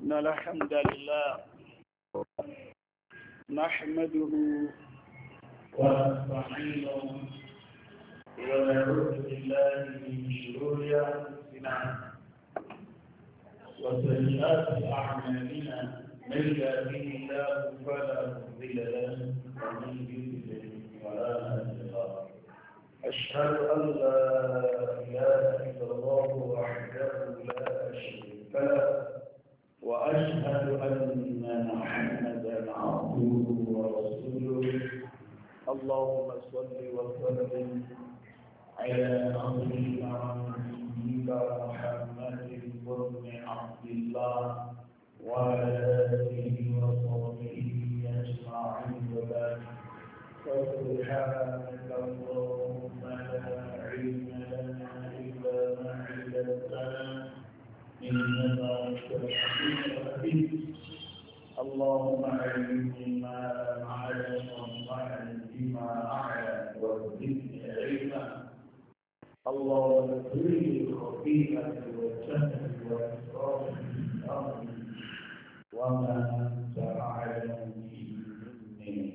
إن الحمد لله نحمده ونستعينه ونعوذ بالله من شرور أنفسنا وسيئات أعمالنا من يهده الله فلا مضل له ومن يضلل فلا هادي له أشهد أن لا إله إلا الله وحده لا شريك له وأشهد أن محمدا عبده ورسوله اللهم صل وسلم على نبينا محمد بن عبد الله وعلى آله وصحبه أجمعين وبارك سبحانك اللهم لا علم لنا إلا ما علمتنا إنك أنت الحكيم الحكيم اللهم علمني ما لم أعلم وانفعني بما أعلم وزدني علما اللهم اغفر لي خطيئتي وجهلي وإسرافي في أمري وما أنت أعلم به مني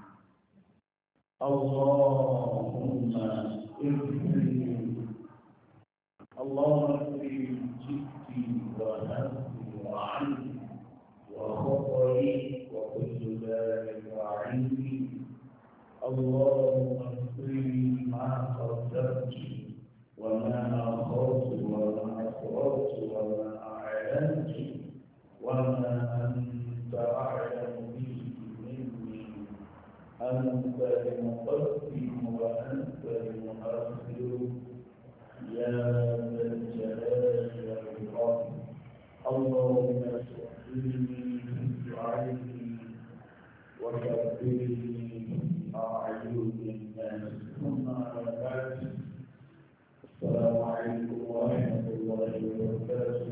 اللهم اغفر لي اللهم اغفر لي جدي ونفسي وعمري وخطئي وكل ذلك عندي اللهم اغفر لي ما قدمت وما أخرت وما أسررت وما أعلنت وما أنت أعلم به مني أنت المقدم وأنت المؤخر يا ذا الجلال والإكرام اللهم سهلني في عيني وكبرني في أعين الناس ثم بعد السلام عليكم ورحمة الله وبركاته.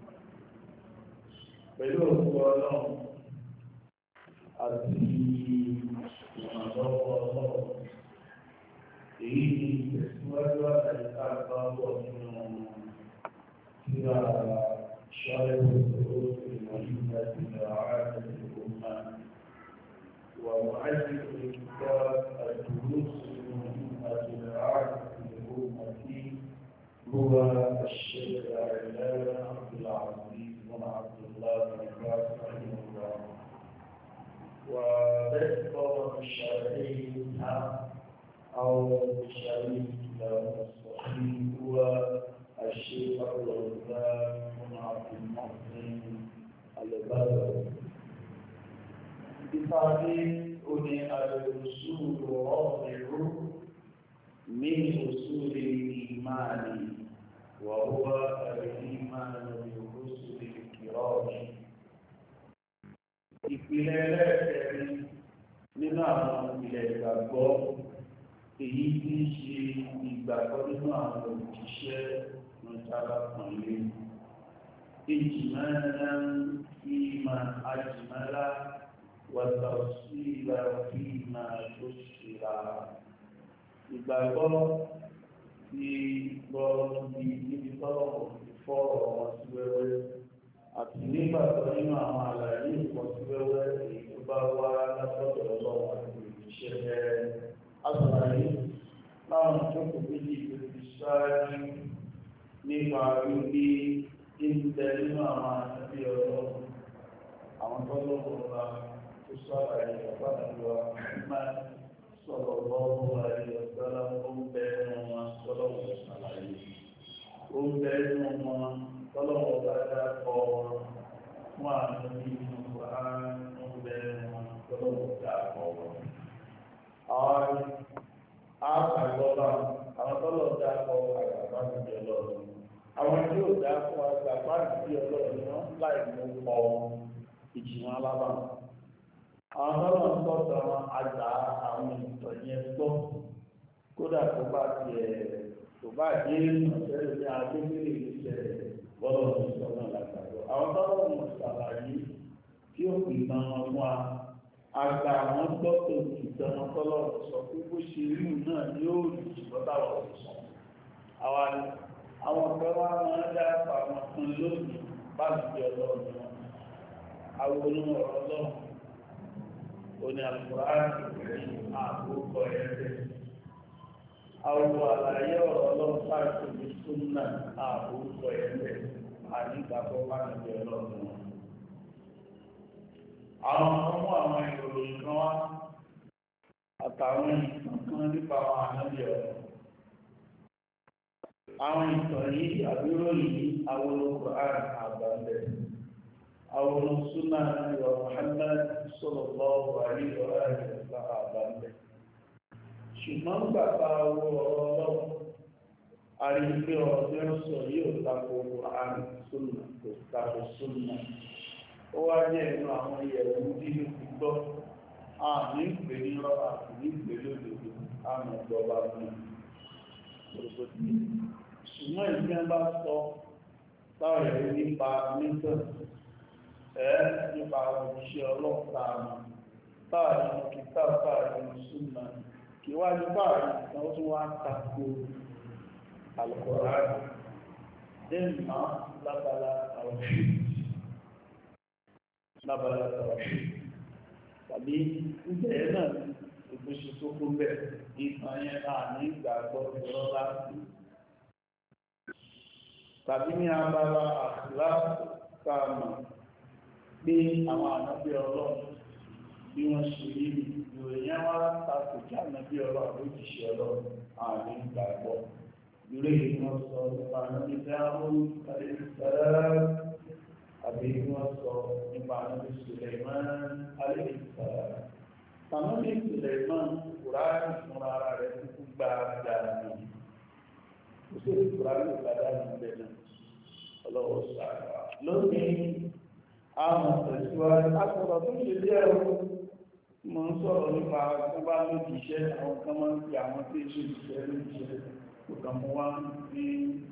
pẹ̀lú òkú ọlọ́run àti ìrànlọ́wọ́ ọlọ́run èyí ni ìtẹ̀síwájú àtàríkà bá bọ̀ nínú tíra شارح الدروس المهمة لرعاية الأمة ومؤلف الكتاب الدروس المهمة لرعاية الأمة هو الشيخ العلامة عبد العزيز بن عبد الله بن باز رحمه الله وذكر بشرعيها أو بشرعيه الصحيح هو الشيخ الغزال بن عبد المحسن البدوي بتعريف الأصول الرابع من أصول الإيمان وهو الإيمان بالرسل الكرام ìpìlẹ̀ ẹlẹ́ẹ̀kẹrin nínú àwọn ìpìlẹ̀ ìgbàgbọ́ èyí tí í ṣe ìgbàgbọ́ nínú àwọn òjíṣẹ́ nìtara pọ̀nlé ìjìmọ́lá fíìmà àjìmọ́lá wàtàṣílà fíìmà tó ṣìlá ìgbàgbọ́ ti gbọ́ níbi tọ́lọ̀ fọ́rọ̀ wọn sí wẹ́wẹ́ àti nígbàgbọ́ nínú àwọn àlàyé ìpọ̀ sí wẹ́wẹ́ èyí tó bá wá látọ̀dọ̀ ọlọ́wọ́ àti òjíṣẹ́ bẹ́ẹ̀ àtàlàyé láwọn ìjókòó méjì tó ti ṣáájú nípa wípé ìbùdẹ nínú àwọn àti ọ̀rọ̀ àwọn tọ́lọ́wọ́ ọba tó ṣàlàyé ọ̀pá-àdúrà máa sọ̀rọ̀ lọ́wọ́ àti ọ̀sọ́lá ó ń bẹ nínú wọn tọ́lọ́wọ́ ṣàlàyé ó ń bẹ nínú wọn tọ́lọ́wọ́ bá dákọ̀ fún àwọn nínú wa ó ń bẹ nínú wọn tọ́lọ́wọ́ dákọ̀ wọn. àwọn àgbàgbọ́lá àwọn tọ́lọ̀ dákọ̀ àgbàgbà ti ọlọ́run àwọn tí ó dákọ̀ àgbàgbà ti ọlọ́run wọn láì mú pọ̀ ìjìnà alábà àwọn tọ́lọ̀ ń tọ́jú àwọn àgbà àwọn ìtàn yẹn gbọ́ kódà tó bá tiẹ̀ tó bá dé ìrìnàṣẹ́ ní agbègbè ìṣẹ̀lẹ̀ bọ́lọ̀ ní ìṣọ̀nà làgbàgbọ́ àwọn tọ́lọ̀ ń ṣàlàyé tí ó pè náà wọn wá àgbà àwọn gbọ́tò ìtẹ̀wọ̀n tọ́lọ̀ sọ pé bó ṣe rí náà ni ó rí ṣùgbọ́n táwọn ọ̀sán àwọn ọ̀pẹ́ wa máa ń dá àwọn kan lónìí bá ti di ọlọ́run wọn àwòrán ọ̀rọ̀ ọlọ́run oní Al-Qur'an àkókò ẹ̀rẹ́ àwọ̀ àlàyé ọ̀rọ̀ ọlọ́run pàṣẹ ní súnà àkókò ẹ̀rẹ́ ànígbàgbọ́ pàṣẹ ọlọ́run àwọn ọmọ àwọn ìròyìn kan wá àtàwọn ìtàn kan nípa àwọn ànábì ọ̀rọ̀ àwọn ìtàn yìí àbúrò yìí àwọn Al-Qur'an àgbàlẹ̀ àwọn súnà ìwà Muhammad sallallahu alaihi wa sallam àgbàlẹ̀ ṣùgbọ́n gbàgbà owó ọ̀rọ̀ ọlọ́run àríwé ọ̀rọ̀ tí ó sọ yóò tako Qur'an súnà kò tako súnà ó wá jẹ́ inú àwọn ìyẹ̀wò nínú gbígbọ́ àmì ìpè ní rọ́bà ní ìpè lódodo àmì ìjọba fún ṣùgbọ́n ìgbẹ́ bá sọ táwọn ẹ̀rí nípa mítọ̀ nípa òṣìṣẹ́ ọlọ́pàá táàrí kìtà táàrí súnà kí wá ní báàrí ìtàn ó tún wá tako Al-Qur'an dẹ́nà lábala tàwàṣí tàbí ìbẹ̀rẹ̀ náà ìgbésẹ̀ tó kó bẹ̀ ìtàn yẹn náà ní ìgbàgbọ́ ìrọ́lá tàbí ní abala àkùlá kàmà pé àwọn ànábì ọlọ́run bí wọ́n ṣe rí ìròyìn wá tàbí kí ànábì ọlọ́run lójíṣẹ́ ọlọ́run àmì ìgbàgbọ́ ìrè ìwọ̀n sọ nípa ànábì dáhùn kàlẹ́ ìsẹ́lẹ̀ àbí wọ́n sọ nípa ànábì Suleiman alẹ́ ìsẹ́lẹ̀ ànábì Suleiman Kùránì fúnra ara rẹ̀ kúkú gbáadáa ní kò sí Kùránì gbáadáa ní bẹ́ẹ̀ náà ọlọ́wọ́ sáà lónìí àwọn tẹ̀síwájú akọ̀rọ̀ tó ṣe díẹ̀ mọ́ ń sọ̀rọ̀ nípa tó bá lóòdì iṣẹ́ àwọn kan máa ń fi àwọn tí ṣe ìṣẹ́ lóòdì iṣẹ́ tó kàn mú wá ní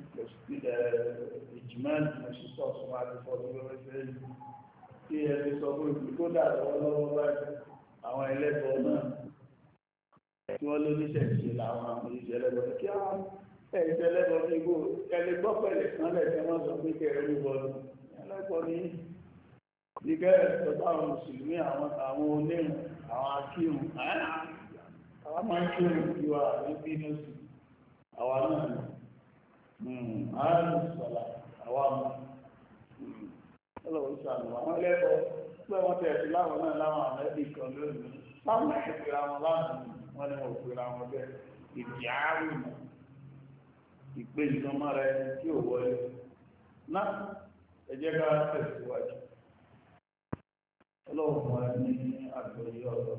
ìjìmẹ́lì mọ̀ṣíṣọ́ fún àdìfọ́ tó lọ́wọ́ sẹ́yìn tí ẹni sọ pé ìgbódà lọ́wọ́ báyìí àwọn ẹlẹ́bọ̀ náà tí wọ́n ló níṣẹ́ ìṣe làwọn àwọn ìṣẹ́ ẹlẹ́bọ̀ kí á ẹ̀ṣẹ́ ẹlẹ́bọ̀ ní igbó ẹlẹ́gbọ́ pẹ̀lẹ̀ kan lẹ̀ wọ́n sọ pé kẹrẹ́ ìbọ̀lù ẹlẹ́bọ̀ ní ìgẹ́ ẹ̀sọ́ táwọn mùsùlùmí àwọn onírùn àwọn akírùn àwọn máa ń kírùn kí wà ní bínú sí àwọn náà ààrùn sọ̀lá àwọn ọlọ́wọ́ sàánù àwọn ẹlẹ́bọ̀ pé wọ́n tẹ̀sí láwọn náà láwọn àmẹ́bí kan lónìí láwọn ìpèrà wọn láàrín wọn ni wọ́n pèrà wọn bẹ́ẹ̀ ìdí ààrùn ìpè ìjọmọ́ rẹ tí ò wọlé náà ẹ jẹ́ ká tẹ̀síwájú ọlọ́run wa ní àgbẹ̀yẹ ọ̀rọ̀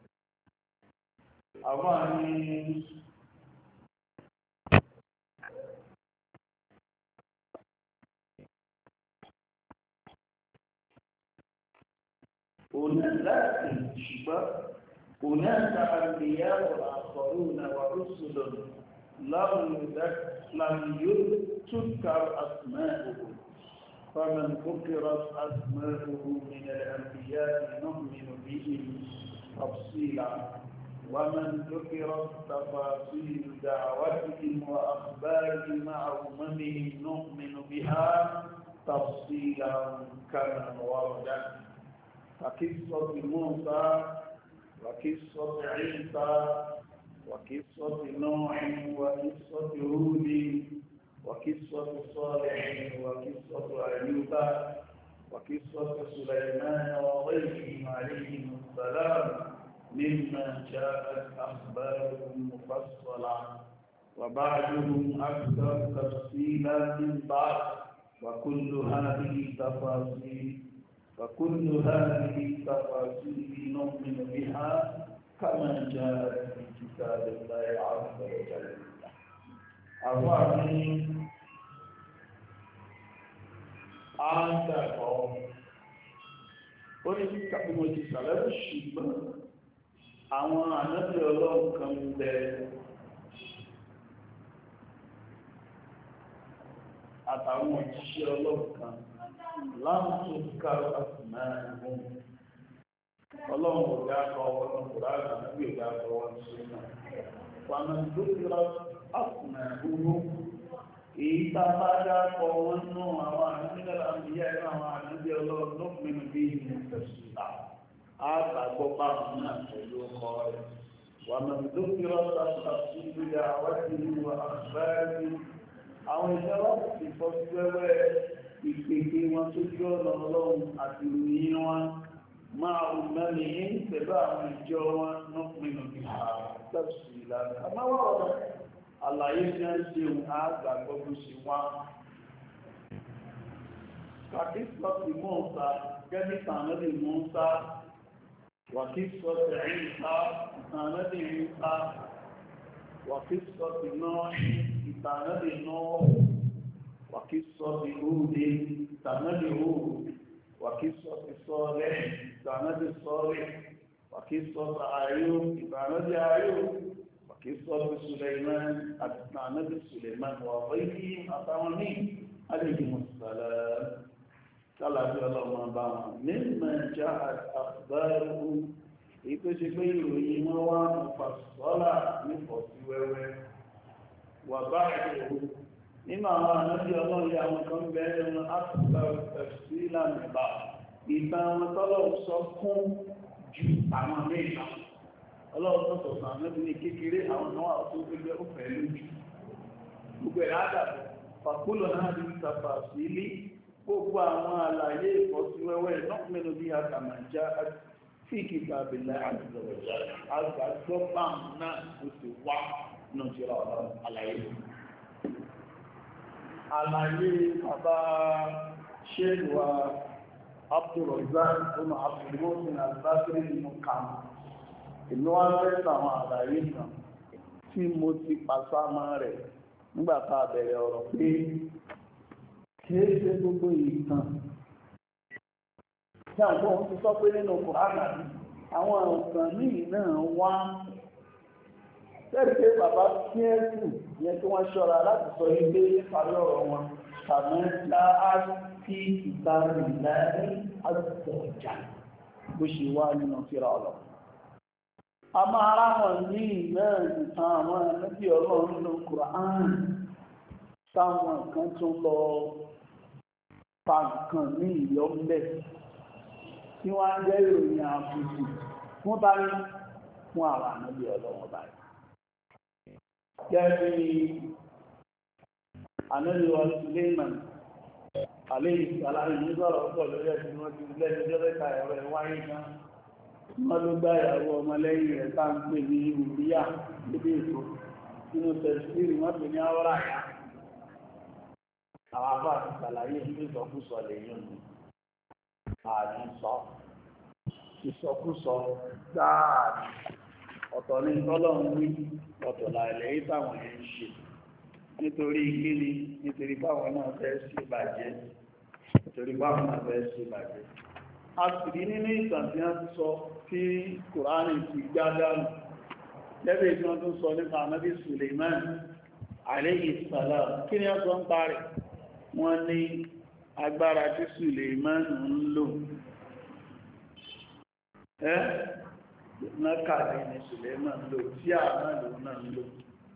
àwọn ní هناك أنبياء آخرون ورسل لم تذكر أسماؤهم فمن ذكرت أسماؤه من الأنبياء نؤمن بهم تفصيلا ومن ذكرت تفاصيل دعوتهم وأخبارهم مع أممهم نؤمن بها تفصيلا كما ورد كقصة موسى وقصة عيسى وقصة نوح وقصة هود وقصة صالح وقصة أيوب وقصة سليمان وغيرهم عليهم السلام مما جاءت أخبارهم مفصلة وبعضهم أكثر تفصيلا من بعض وكل هذه تفاصيل نؤمن بها كما جاءت في كتاب الله عز وجل. أفعلني àǹdàkọ́ ó ní kàbí mo ti sàlẹ́bù ṣùgbọ́n àwọn ànábì ọlọ́run kan bẹ àtàwọn òjíṣẹ́ ọlọ́run kan láwọn tó kárọ àtìmá ẹ̀hún ọlọ́run kò dákọ̀ ọlọ́run kò dákọ̀ ànábì ò dákọ̀ wọn sí náà pàmò tó kírọ àtìmá ẹ̀hún èyí tá a bá dápọ̀ wọn nú àwọn àníbílẹ̀ àmìyá inú àwọn àníbí ọlọ́run ló pinnu bí ìmùsẹ̀sùlá àgbàgbọ́ pàmò náà pẹ̀lú ọkọ rẹ̀ wà mọ̀tò kí rọ́ọ̀tà pàṣẹ ìgbéga wájú ìlú àgbáyé àwọn ìjọba ti fọ́ sí wẹ́wẹ́ ìpèkè wọn tó jọ ọ̀nà ọlọ́run àti ìròyìn wọn máa ń mẹ́rin pẹ̀lú àwọn ìjọ wọn ló pinnu bí ìmùsẹ̀sùlá àmáwọ̀ ọ̀rọ̀ àlàyé tí a ń ṣe àgbàgbọ́ bó ṣe wá. Wàkísọ́tì Mùsá gẹ́gẹ́ ìtànàdì Mùsá, wàkísọ́tì Ìsá ìtànàdì Ìsá, wàkísọ́tì Nóà ìtànàdì Nóà, wàkísọ́tì Húdì ìtànàdì Húdì, wàkísọ́tì Sọ́lẹ̀ ìtànàdì Sọ́lẹ̀, wàkísọ́tì Àyúb ìtànàdì Àyúb. قصة سليمان أتبع نبي سليمان وغيرهم أطعمين عليهم السلام قال الله ما بعض مما جاءت أخباره يتشبه إيمان مفصلة مفصلة وبعده مما نبي الله يعمكم بأن أكثر تفصيلا من بعض إذا طلب صفهم جمعين ọlọ́run tó sọ̀tọ̀ àwọn ẹbí ní kékeré àwọn náà tó gbégbé ó fẹ́ lójú gbogbo ẹ̀rọ àdàbọ̀ fàkúlọ̀ náà ní ìtàfà sí ilé gbogbo àwọn àlàyé ìfọ́síwẹ́wẹ́ náà mẹ́nu bí àtàmàjá tí ìkìtà àbìlẹ̀ àtìlọ́wọ̀já àgbàgbọ́ báàmù náà ó sì wá náà jẹ́ra ọ̀rọ̀ àlàyé bàbá ṣéèwà Abdulrazak ọmọ Abdulmohsen Al-Badri nínú kàmù ìlú wá fẹ́ sàwọn àlàyé kan tí mo ti pàṣámọ́ rẹ̀ nígbàtà bẹ̀rẹ̀ ọ̀rọ̀ pé kìí ṣe gbogbo ìtàn tí àwọn ohun ti sọ pé nínú Kùránì àwọn ọ̀sán míì náà wá tẹ́lẹ̀ pé bàbá kíẹ́sù yẹn tí wọ́n ṣọ́ra láti sọ ilé parí ọ̀rọ̀ wọn tàbí láàáfí ìtàrìnlẹ́ àtọ̀jà bó ṣe wá nínú tírà ọlọ́ a máa ráwọn ní náà ìtàn àwọn ẹ̀lẹ́bí ọlọ́run nínú Kùránì táwọn kan tún lọ pa nǹkan ní ìyọ́mlẹ̀ tí wọ́n ń jẹ́ ìròyìn àbùkù fún báyìí fún àwọn ẹ̀lẹ́bí ọlọ́run báyìí gẹ́gẹ́ bí ànẹ́lùwà Suleiman àléyìí aláàrin ní sọ̀rọ̀ pọ̀ lórí ẹ̀sìn wọn ti lẹ́nu jọ́lẹ́ta ẹ̀rọ ẹ̀wáyé kan wọ́n ló gbá ìyàwó ọmọlẹ́yìn rẹ̀ tá ń pè ní ìrùbíyà níbi ètò nínú tẹ̀síìrì wọ́n pè ní àwọ́rà yá àwọn afá àti ṣàlàyé ní ìsọkúsọ lèyìn ní ààrín sọ ìsọkúsọ dáàrí ọ̀tọ̀ ní tọ́lọ́run wí ọ̀tọ̀ láìlẹ̀ ìtàwọn yẹn ń ṣe nítorí kíni nítorí báwọn náà fẹ́ ṣe bàjẹ́ a sì rí nínú ìtàn tí wọ́n ti sọ tí Kùránì ti gbádánù lẹ́bẹ̀ tí wọ́n tún sọ nípa Ànábì Suleiman alayhi salam kí ni wọ́n sọ ń parí wọ́n ní agbára tí Suleiman ń lò nákàlì ní Suleiman lò tí àmà lò náà ń lò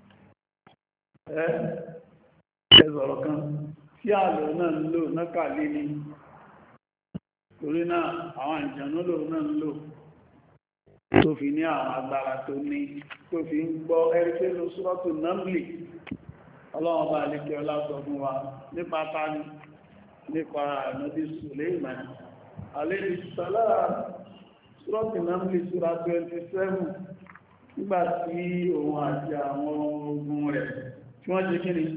ẹ̀sọ̀rọ̀ kan tí àlò náà ń lò nákàlì ní torí náà àwọn ìjànú lò náà ń lò tó fi ní àwọn agbára tó ní tó fi ń gbọ́ ẹ̀rẹ́fẹ́ ló Suratu Namli ọlọ́run bá lè kí ọlá sọ fún wa nípa tání nípa Ànábì Suleiman alayhi salam Suratu Namli Sura 27 nígbàtí òun àti àwọn ogun rẹ̀ tí wọ́n jẹ́ kíni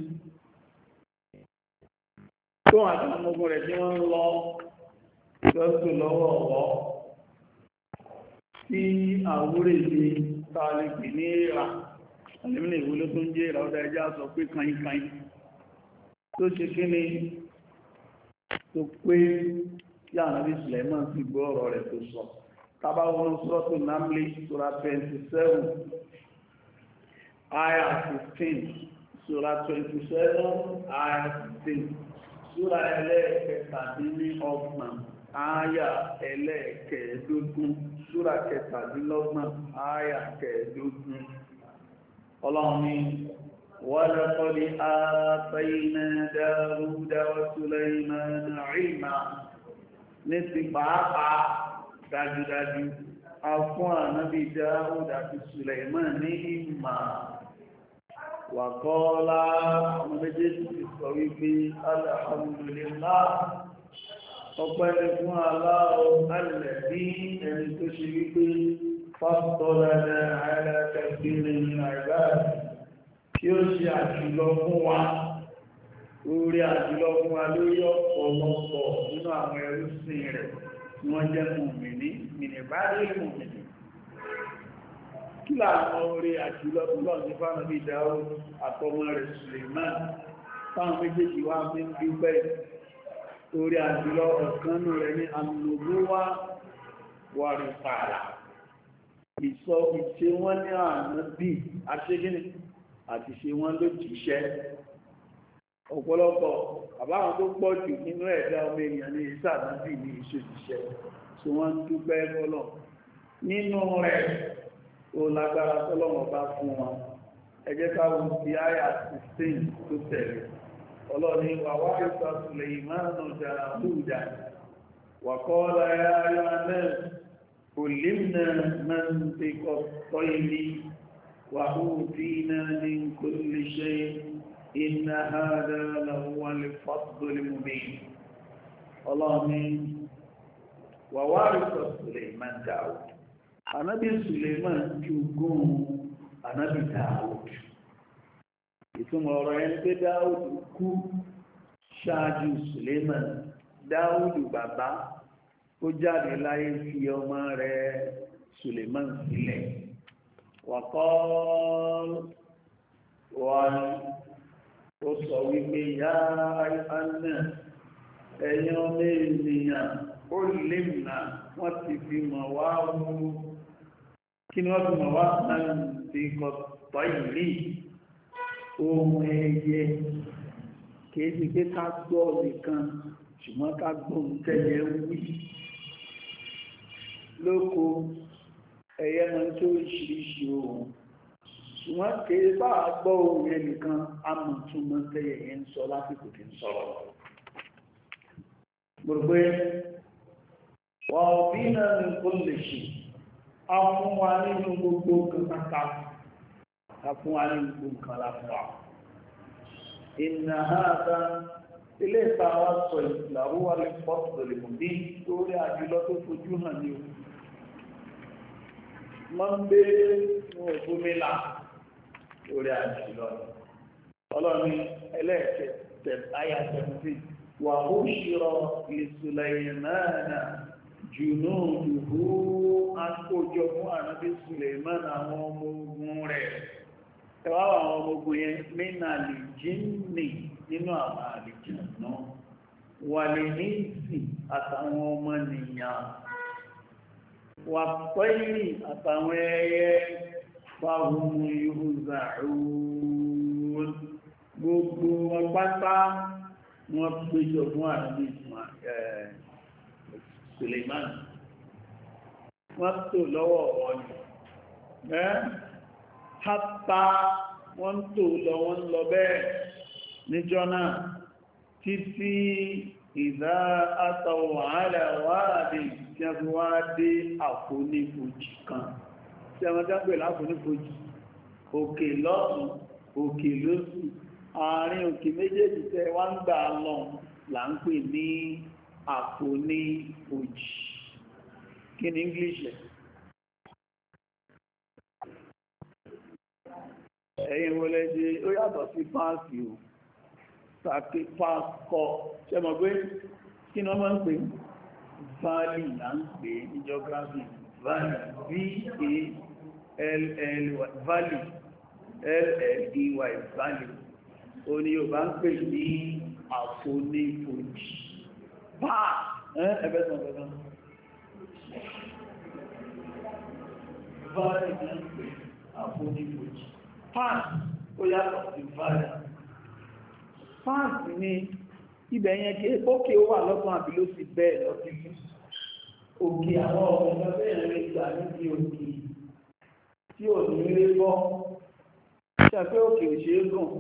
tó àti àwọn ogun rẹ̀ tí wọ́n ń lọ lọ́sùn lọ́wọ́ ọ̀wọ́ tí àwúrẹ̀ ìdí tààlìpì ní ìrà alìmìnà ìwúlò tó ń jẹ́ ìrà ọdá ẹjá sọ pé kainkain tó ṣe kí ni tó pé tí Ànábì Suleiman ti gbọ́ ọ̀rọ̀ rẹ̀ tó sọ tàbá wọn Suratu Namli Sura 27 Ayah 15 Sura 27 Ayah 15 Sura ẹlẹ́ẹ̀kẹtàdínlọ́gbọ̀n Áyà ẹlẹ́ẹ̀kẹẹ̀dógún, Súra kẹtàdínlọ́gbọ̀n, áyà kẹẹ̀dógún. Ọlọ́run ní ولقد آتينا داود وسليمان علما نسبعا dájúdájú a fún ànábì Dáúdà àti Sùlẹ̀mán ní ìmà wàkọ́ọ́lá àwọn méjèèjì ti sọ wípé alhamdulillah ọpẹ́ ni fún Allahu alladhi ẹni tó ṣe wípé faddalana ala kathirin min ibadihi tí ó ṣe àjùlọ fún wa orí àjùlọ fún wa lórí ọ̀pọ̀lọpọ̀ nínú àwọn ẹrúsìn rẹ̀ tí wọ́n jẹ́ mùmìnì mìnìbárí mùmìnì kí láàrín orí àjùlọ púpọ̀ ní fáwọn bí Dáúdù àtọmọ rẹ̀ Sùlẹ̀mán fáwọn méjèèjì wá fi ń dúpẹ́ orí àjùlọ ọ̀kanú rẹ̀ ní an-nubuwwa wa risala ìṣe wọ́n ní ànábì aṣégínì àti ṣe wọ́n ló jíṣẹ́ ọ̀pọ̀lọpọ̀ àbáwọn tó pọ̀ jù nínú ẹ̀dá ọmọ èèyàn ní ìsànábì ní ìṣòjíṣẹ́ tí wọ́n dúpẹ́ fọ́lọ̀ nínú rẹ̀ ó lágbára tọ́lọ́wọ́ bá fún wọn ẹ jẹ́ ká wo ti àyà 16 tó tẹ̀lé ọlọ́ni wà wáyé Sùlẹ̀mánù Dáúdà wa qala ya ayyuhan nas ullimna mantiqa at-tayri وأوتينا من كل شيء إن هذا لهو الفضل المبين الله ووارث سليمان داود Ànábì Sùlẹ̀mán jogún Ànábì Dáúdù ìtumọ̀ ọ̀rọ̀ ẹni pé Dáúdù kú ṣáájú Sùlẹ̀mán Dáúdù bàbá ó jáde láyé fi ọmọ rẹ̀ Sùlẹ̀mán sílẹ̀ وقال ó sọ wípé yá àìsànà ẹ̀yàn ọmọ ènìyàn ó lè nà wọ́n ti fi mọ̀ wá mú kí ni wọ́n fi mọ̀ wá náà ti kọ̀tọ̀ ìrí ohun ẹyẹ kìí sí pé ká gbọ́ nìkan ṣùgbọ́n ká gbọ́ tẹ́lẹ̀ wí lóko ẹyẹ mọ́ tó ìṣiríṣi ohun ṣùgbọ́n kìí bá gbọ́ ohun yẹn nìkan amọ̀túnmọ́ tẹ́yẹ yẹn ń sọ lásìkò tí ń sọ̀rọ̀ gbogbo wà òbí náà ní kó lè ṣe a fún wa nínú gbogbo nǹkan a fún wa nínú gbogbo nǹkan láfúnwa ìnà àádá ilé ìtawà sọ ìlàwó wà lè pọ́tù lè mú bí lórí àjùlọ tó fojú hàn ní o mọ́ ń gbé ní òfúnmílà lórí àjùlọ ọlọ́ni ẹlẹ́ẹ̀kẹ́ tẹ̀láyà 17 wà ó ṣírọ ìsùlẹ̀mánà jùnúùdùhú akójọ fún ànábì Sùlẹ̀mánà àwọn ọmọ ogun rẹ̀ ẹwà àwọn ọmọ ogun yẹn mínà lè jínnì nínú àwọn àlìjànnú wà lè ní ìsìn àtàwọn ọmọ nìyàn wà pẹ́lì àtàwọn ẹyẹ fáwọn yuhza'un gbogbo wọn pátá wọ́n péjọ fún ànábì Sùlẹ̀mán wọ́n tó lọ́wọ́ wọn ni hátà wọ́n tó lọ wọ́n lọ bẹ́ẹ̀ níjọ́ náà títí ìdá àtàwọ̀ àlàwádìí tí a fi wá dé àfonífojì kan tí a mọ́já pẹ̀lú àfonífojì òkè lọ́tún òkè lósì àárín òkè méjèèjì tẹ́ wá ń gbà lọ là ń pè ní àfonífojì kí ni English ẹ̀yìn wọlé jẹ́ ó yàtọ̀ sí páàkì o tàbí páàkọ́ ṣe mọ̀ pé kí ni wọ́n máa ń pè valley là ń pè ní geography valley V-A-L-L valley L-L-E-Y valley o ni yóò bá ń pè ní àfonífojì páà ẹgbẹ́ sọ̀rọ̀ valley là ń pè àfonífojì páà ó yàtọ̀ sí valley páà ní ibẹ̀ yẹn kí ókè ó wà lọ́tún àbí ló sì bẹ́ẹ̀ lọ sí òkè àwọn ọmọ bẹ́ẹ̀ rẹ̀ gbà níbi òkè tí ò ní rí bọ́ ṣàpé òkè òṣègùn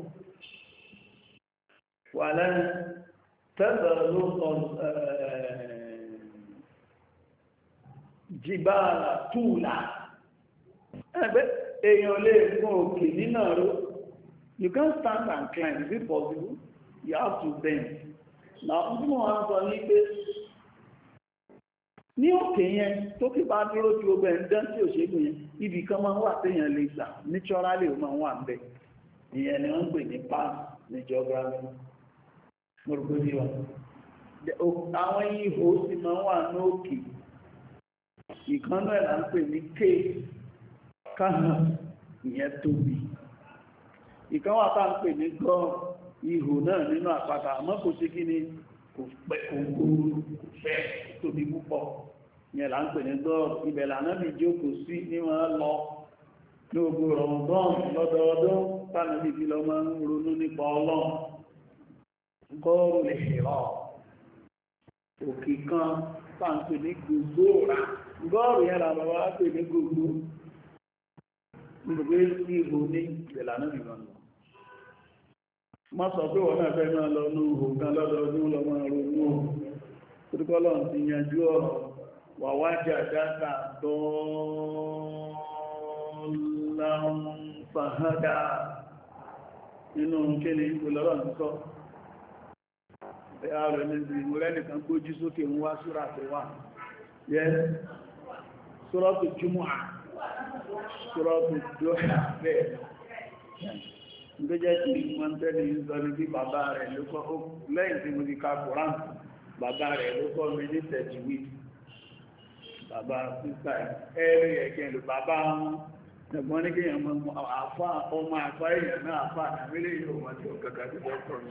wà lẹ́nu tẹ́bẹ̀rẹ̀ ló sọ jìbáàlà túùlà ẹgbẹ́ èèyàn lè gún òkè nínà ró. You can't stand and climb. Is it possible? You have to bend. Now, ọdún wọn sọ ní pé ní òkè yẹn tó kí bá dúró tí ó bẹ̀ ń dán tí òṣèlú yẹn ibì kan máa ń wà téèyàn lè gbà naturally ó máa ń wà ń bẹ̀. Ìyẹn ni wọ́n ń pè ní pass ní geography. Mo rò pé bí wa. Àwọn ihò sì máa ń wà ní òkè. Ìkànnì ẹ̀ là ń pè ní cave kánà ìyẹn tóbi. Ìkan wà tá ń pè ní gọ́ọ̀ ihò náà nínú àpáta àmọ́ kò ṣe kí ni kò pẹ́ ògbóòrò kò fẹ́ tóbi púpọ̀ ìyẹn là ń pè ní gọ́ọ̀ ibẹ̀ lànà bí jókòó sí ní wọ́n lọ ní gbogbo rọ̀mọ̀dán lọ́dọọdún tánà bí fi lọ máa ń ronú nípa ọlọ́run gọ́ọ̀rù lè ṣèrọ̀ òkè kan tá ń pè ní gbogbo rà gọ́ọ̀rù yẹn là bàbá pè ní gbogbo nígbè ihò ní ìbẹ̀lànà ìrọ̀nà má sọ pé wọ́n náà fẹ́ máa lọ ní ògán lọ́dọọdún lọ máa ronú orúkọ́lọ̀ ti yanjú ọ̀rọ̀ wà wájà dáta tọ́ọ̀láhùn fàhádà nínú kíni ìgbòlọ́rọ̀ ń sọ ààrẹ ní ìmúrẹ́ nìkan gbójú sókè ń wá súrà tó wà yẹ́ Suratu Jumu'ah Suratu Duha bẹ́ẹ̀ gbẹ́jẹ́ tí wọ́n tẹ́lẹ̀ ìsọ́ni bí bàbá rẹ̀ ló kọ́ lẹ́yìn tí mo ti ka Quran bàbá rẹ̀ ló kọ́ mi ní tẹ̀jìwì bàbá sísá ẹ̀rí ẹ̀kẹ́ ló bàbá wọn ẹ̀gbọ́n ní kéèyàn mọ àfá ọmọ àfá èèyàn náà àfá àmìlẹ̀ yóò mọ̀ tí ó kàkà sí dọ́kọ̀ mi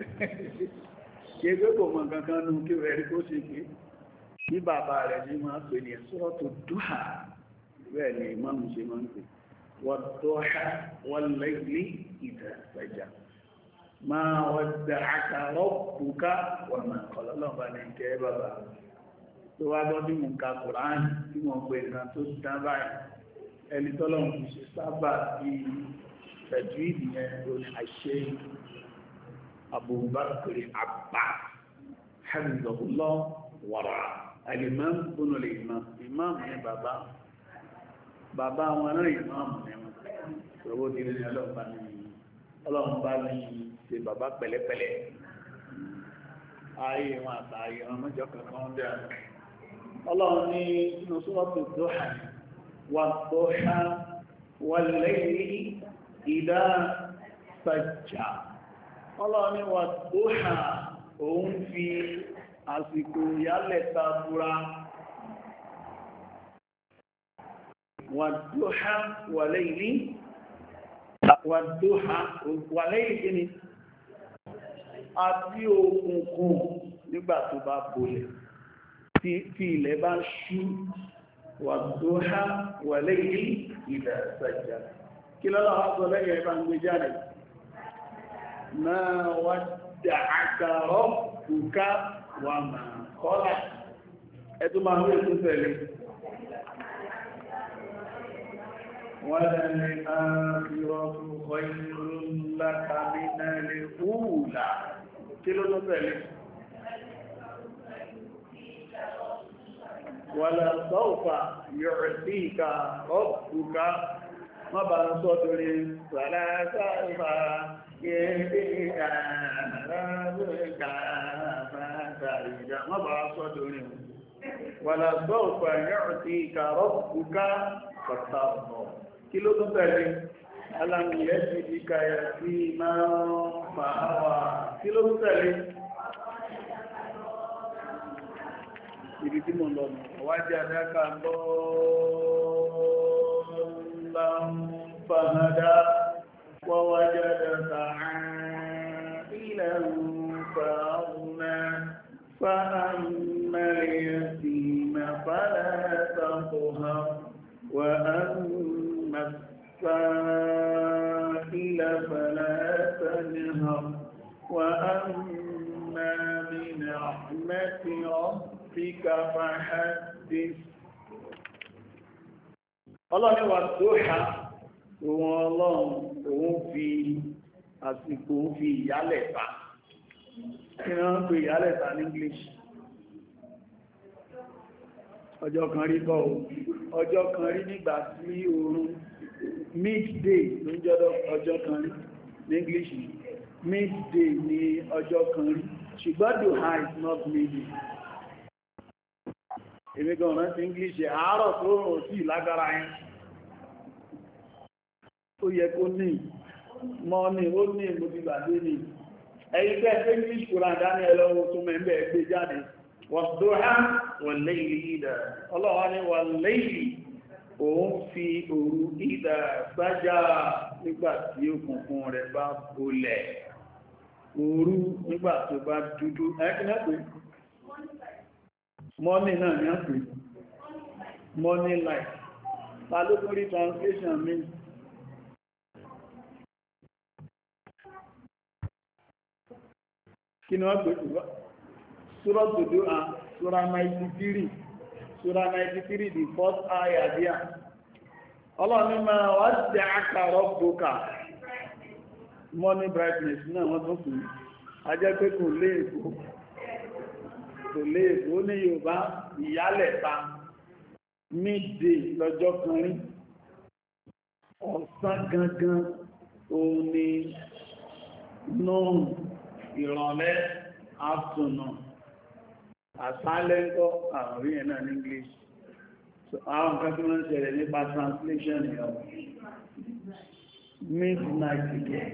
kéèké kò mọ̀ kankan nù kí rẹ̀ kó ṣe pé ní bàbá rẹ̀ ní máa pè ní Suratu Duha bẹ́ẹ̀ ni ìmáàmù ṣe máa ń pè والضحى والليل إذا سجى ما ودعك ربك وما قلى الله بانك يا بابا tó wá gbọ́ bí mo ń ka Quran tí mo ń pè nǹkan tó dá báyìí ẹni tọ́lọ́ ń fi sábà bí pẹ̀lú ìdíyẹn lórí àṣẹ Abubakar àgbà hamidullah wàrà alimam bùnú lè imam ní bàbá wọn náà ìmáàmù ní wọn ṣòwò tí ní ọlọ́run bá ní ṣe bàbá pẹ̀lẹ́pẹ̀lẹ́ ayé wọn àtàyè wọn mọ́jọ kankan bẹ́ẹ̀ ọlọ́run ní inú Suratu Duha wad-duha wal-layli idha sajja ọlọ́run ní wad-duha òun fi àsìkò yálẹ̀ta búra wàdúhá wàlẹ́ìlì kíni àti òkùnkùn nígbà tó bá bolẹ̀ tí ilẹ̀ bá ṣú wàdúhá wàlẹ́ìlì idha sajja kí lọ́lọ́ wá sọ lẹ́yìn ẹ̀bá ń gbé jáde ma wadda'aka rabbuka wa ma qala ẹ̀tù máa ń rí ètò tẹ̀lé وَلَلْآخِرَةُ خَيْرٌ لَكَ مِنَ الْأُولَى kí ló ló tẹ̀lé وَلَسَوْفَ يُعْطِيكَ رَبُّكَ má bá ń sọ torí وَلَسَوْفَ يُعْطِيكَ رَبُّكَ فَتَرْضَى má bá ń sọ torí وَلَسَوْفَ يُعْطِيكَ رَبُّكَ فَتَرْضَى kí ló tún tẹ̀lé alámìyẹ́ ti di kàyà sí máa ń fa àwà kí ló tún tẹ̀lé ibi tí mo lọ nù ọwájá adáka lọ́nfàhádá wọ́wájá dáta ilẹ̀ fàáhùnà fàámàlẹ̀ sí mẹ́fàlẹ̀ tàkùhà وأما السائل فلا تنهر وأما بنعمة ربك فحدث الله والضحى òun ọlọ́run òun fi àsìkò òun fi ìyálẹ̀ta kí ni wọ́n ń pè ìyálẹ̀ta ní English ọjọ́ kan rí kọ́ ọjọ́ kan rí nígbà tí oòrùn midday ló ń jẹ́ ọjọ́ kan rí ní English midday ní ọjọ́ kan rí ṣùgbọ́n duha is not midday èmi gan rántí English àárọ̀ tó rùn sí lágbára yẹn ó yẹ kó ní mọ́ni ó ní ìmúdìgbàdé ní ẹ̀yí tẹ́ English kúrò dání ẹlọ́wọ́ tó mẹ́bẹ̀ gbé jáde wàdúhá wal-layli idha ọlọ́wọ́ ní wal-layli òun fi òru idha sájá nígbà tí òkùnkùn rẹ̀ bá bolẹ̀ òru nígbà tó bá dúdú ẹ̀kínẹ́pẹ́ mọ́ni náà ní àpè mọ́ni light ta ló tún rí translation mi kí ni wọ́n pè Surah Duha Surah 93 the first ayah díà ọlọ́ni máa wadda'aka rabbuka morning brightness náà wọ́n tún kù a jẹ́ pé kò léèkó ní Yorùbá ìyálẹ̀ta midday lọ́jọ́ kan rí ọ̀sán gangan òun ni noon ìrọ̀lẹ́ afternoon àṣálẹ́ ńkọ́ àrí ẹ̀ náà ní English so àwọn kan tí wọ́n ń ṣẹlẹ̀ nípa translation ni ọ midnight again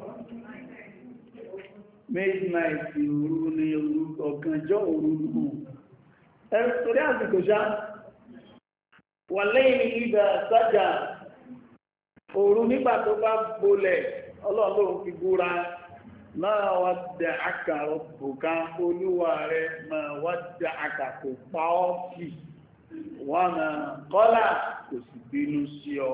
midnight òru ni ọ̀gànjọ́ òru lù torí àsìkò ṣá wal-layli idha saja òru nígbà tó bá bolẹ̀ Ọlọ́run fi búra máa wadda'aka rabbuka olúwa rẹ̀ máa wadda'aka kò pa ọ́ sí wa ma qala kò sì bínú sí ọ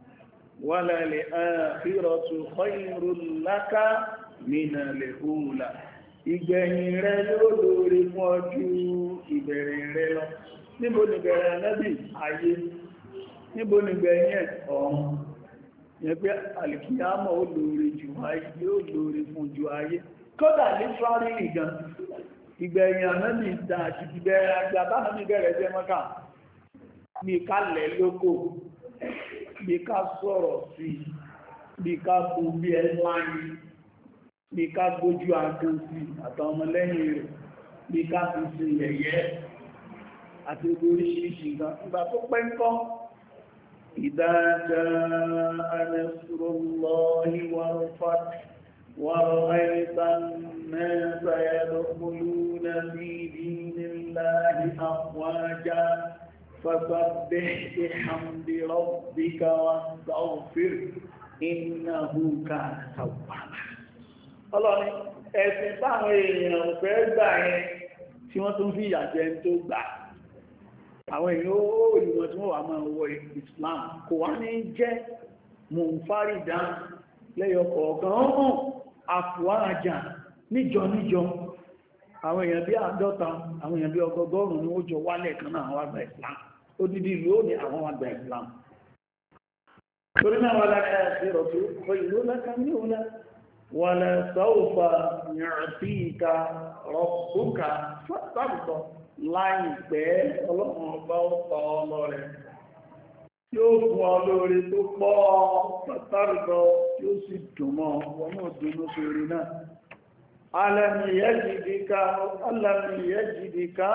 wal-akhiratu khayrun laka minal ula ìgbẹ̀yìn rẹ̀ yóò lóore fún ọ ju ìbẹ̀rẹ̀ rẹ̀ lọ níbo ni bẹ̀rẹ̀ Ànábì ayé níbo ni gbẹ̀yìn ẹ̀ ọ̀run yẹn pé alìkìyàmọ̀ ó lóore jù ayé yóò lóore fún ju ayé kódà ní fárílì gan ìgbẹ̀yìn Ànábì ìdá àti ìbẹ̀rẹ̀ àgbà báwọn ìbẹ̀rẹ̀ jẹ́ mọ́ká bí ká lẹ̀ lóko bí ká sọ̀rọ̀ sí bí ká bú bí ẹ láyé bí ká gbójú àgán sí àtàwọn ọmọlẹ́yìn rẹ̀ bí ká fi ṣe yẹ̀yẹ́ àti oríṣiríṣi nǹkan ìgbà tó pẹ́ ń kọ́ إذا جاء نصر الله والفتح ورأيت الناس يدخلون في دين الله أفواجا فسبح بحمد ربك واستغفر إنه كان توابا Ọlọ́run ẹ̀sìn táwọn èèyàn fẹ́ gbà yẹn tí wọ́n tún fi ìyàjẹ́ tó gbà àwọn èèyàn ó ìwọ̀n tí wọ́n wà máa wọ Islam kò wá ní jẹ́ mùfárídá lẹ́yọ kọ̀ọ̀kan ọ̀hún àfúwájà níjọ àwọn èèyàn bí 50 àwọn èèyàn bí 100 ni ó jọ wálẹ̀ kan náà àwọn àgbà Islam ó dídí ìlú ó ní àwọn àgbà Islam torí náà wà lára ẹ̀sìn rọ̀tú kọ ìlú lẹ́ka ní òun wala sawfa yu'tika rabbuka fàtàbùtọ̀ láìpẹ́ ọlọ́run ọba ọ̀pọ̀ ọlọ́ rẹ̀ yóò fún ọ lóore tó pọ̀ pàtàkì yóò sì dùnmọ́ wọn náà dúnú sórí náà alam yajidika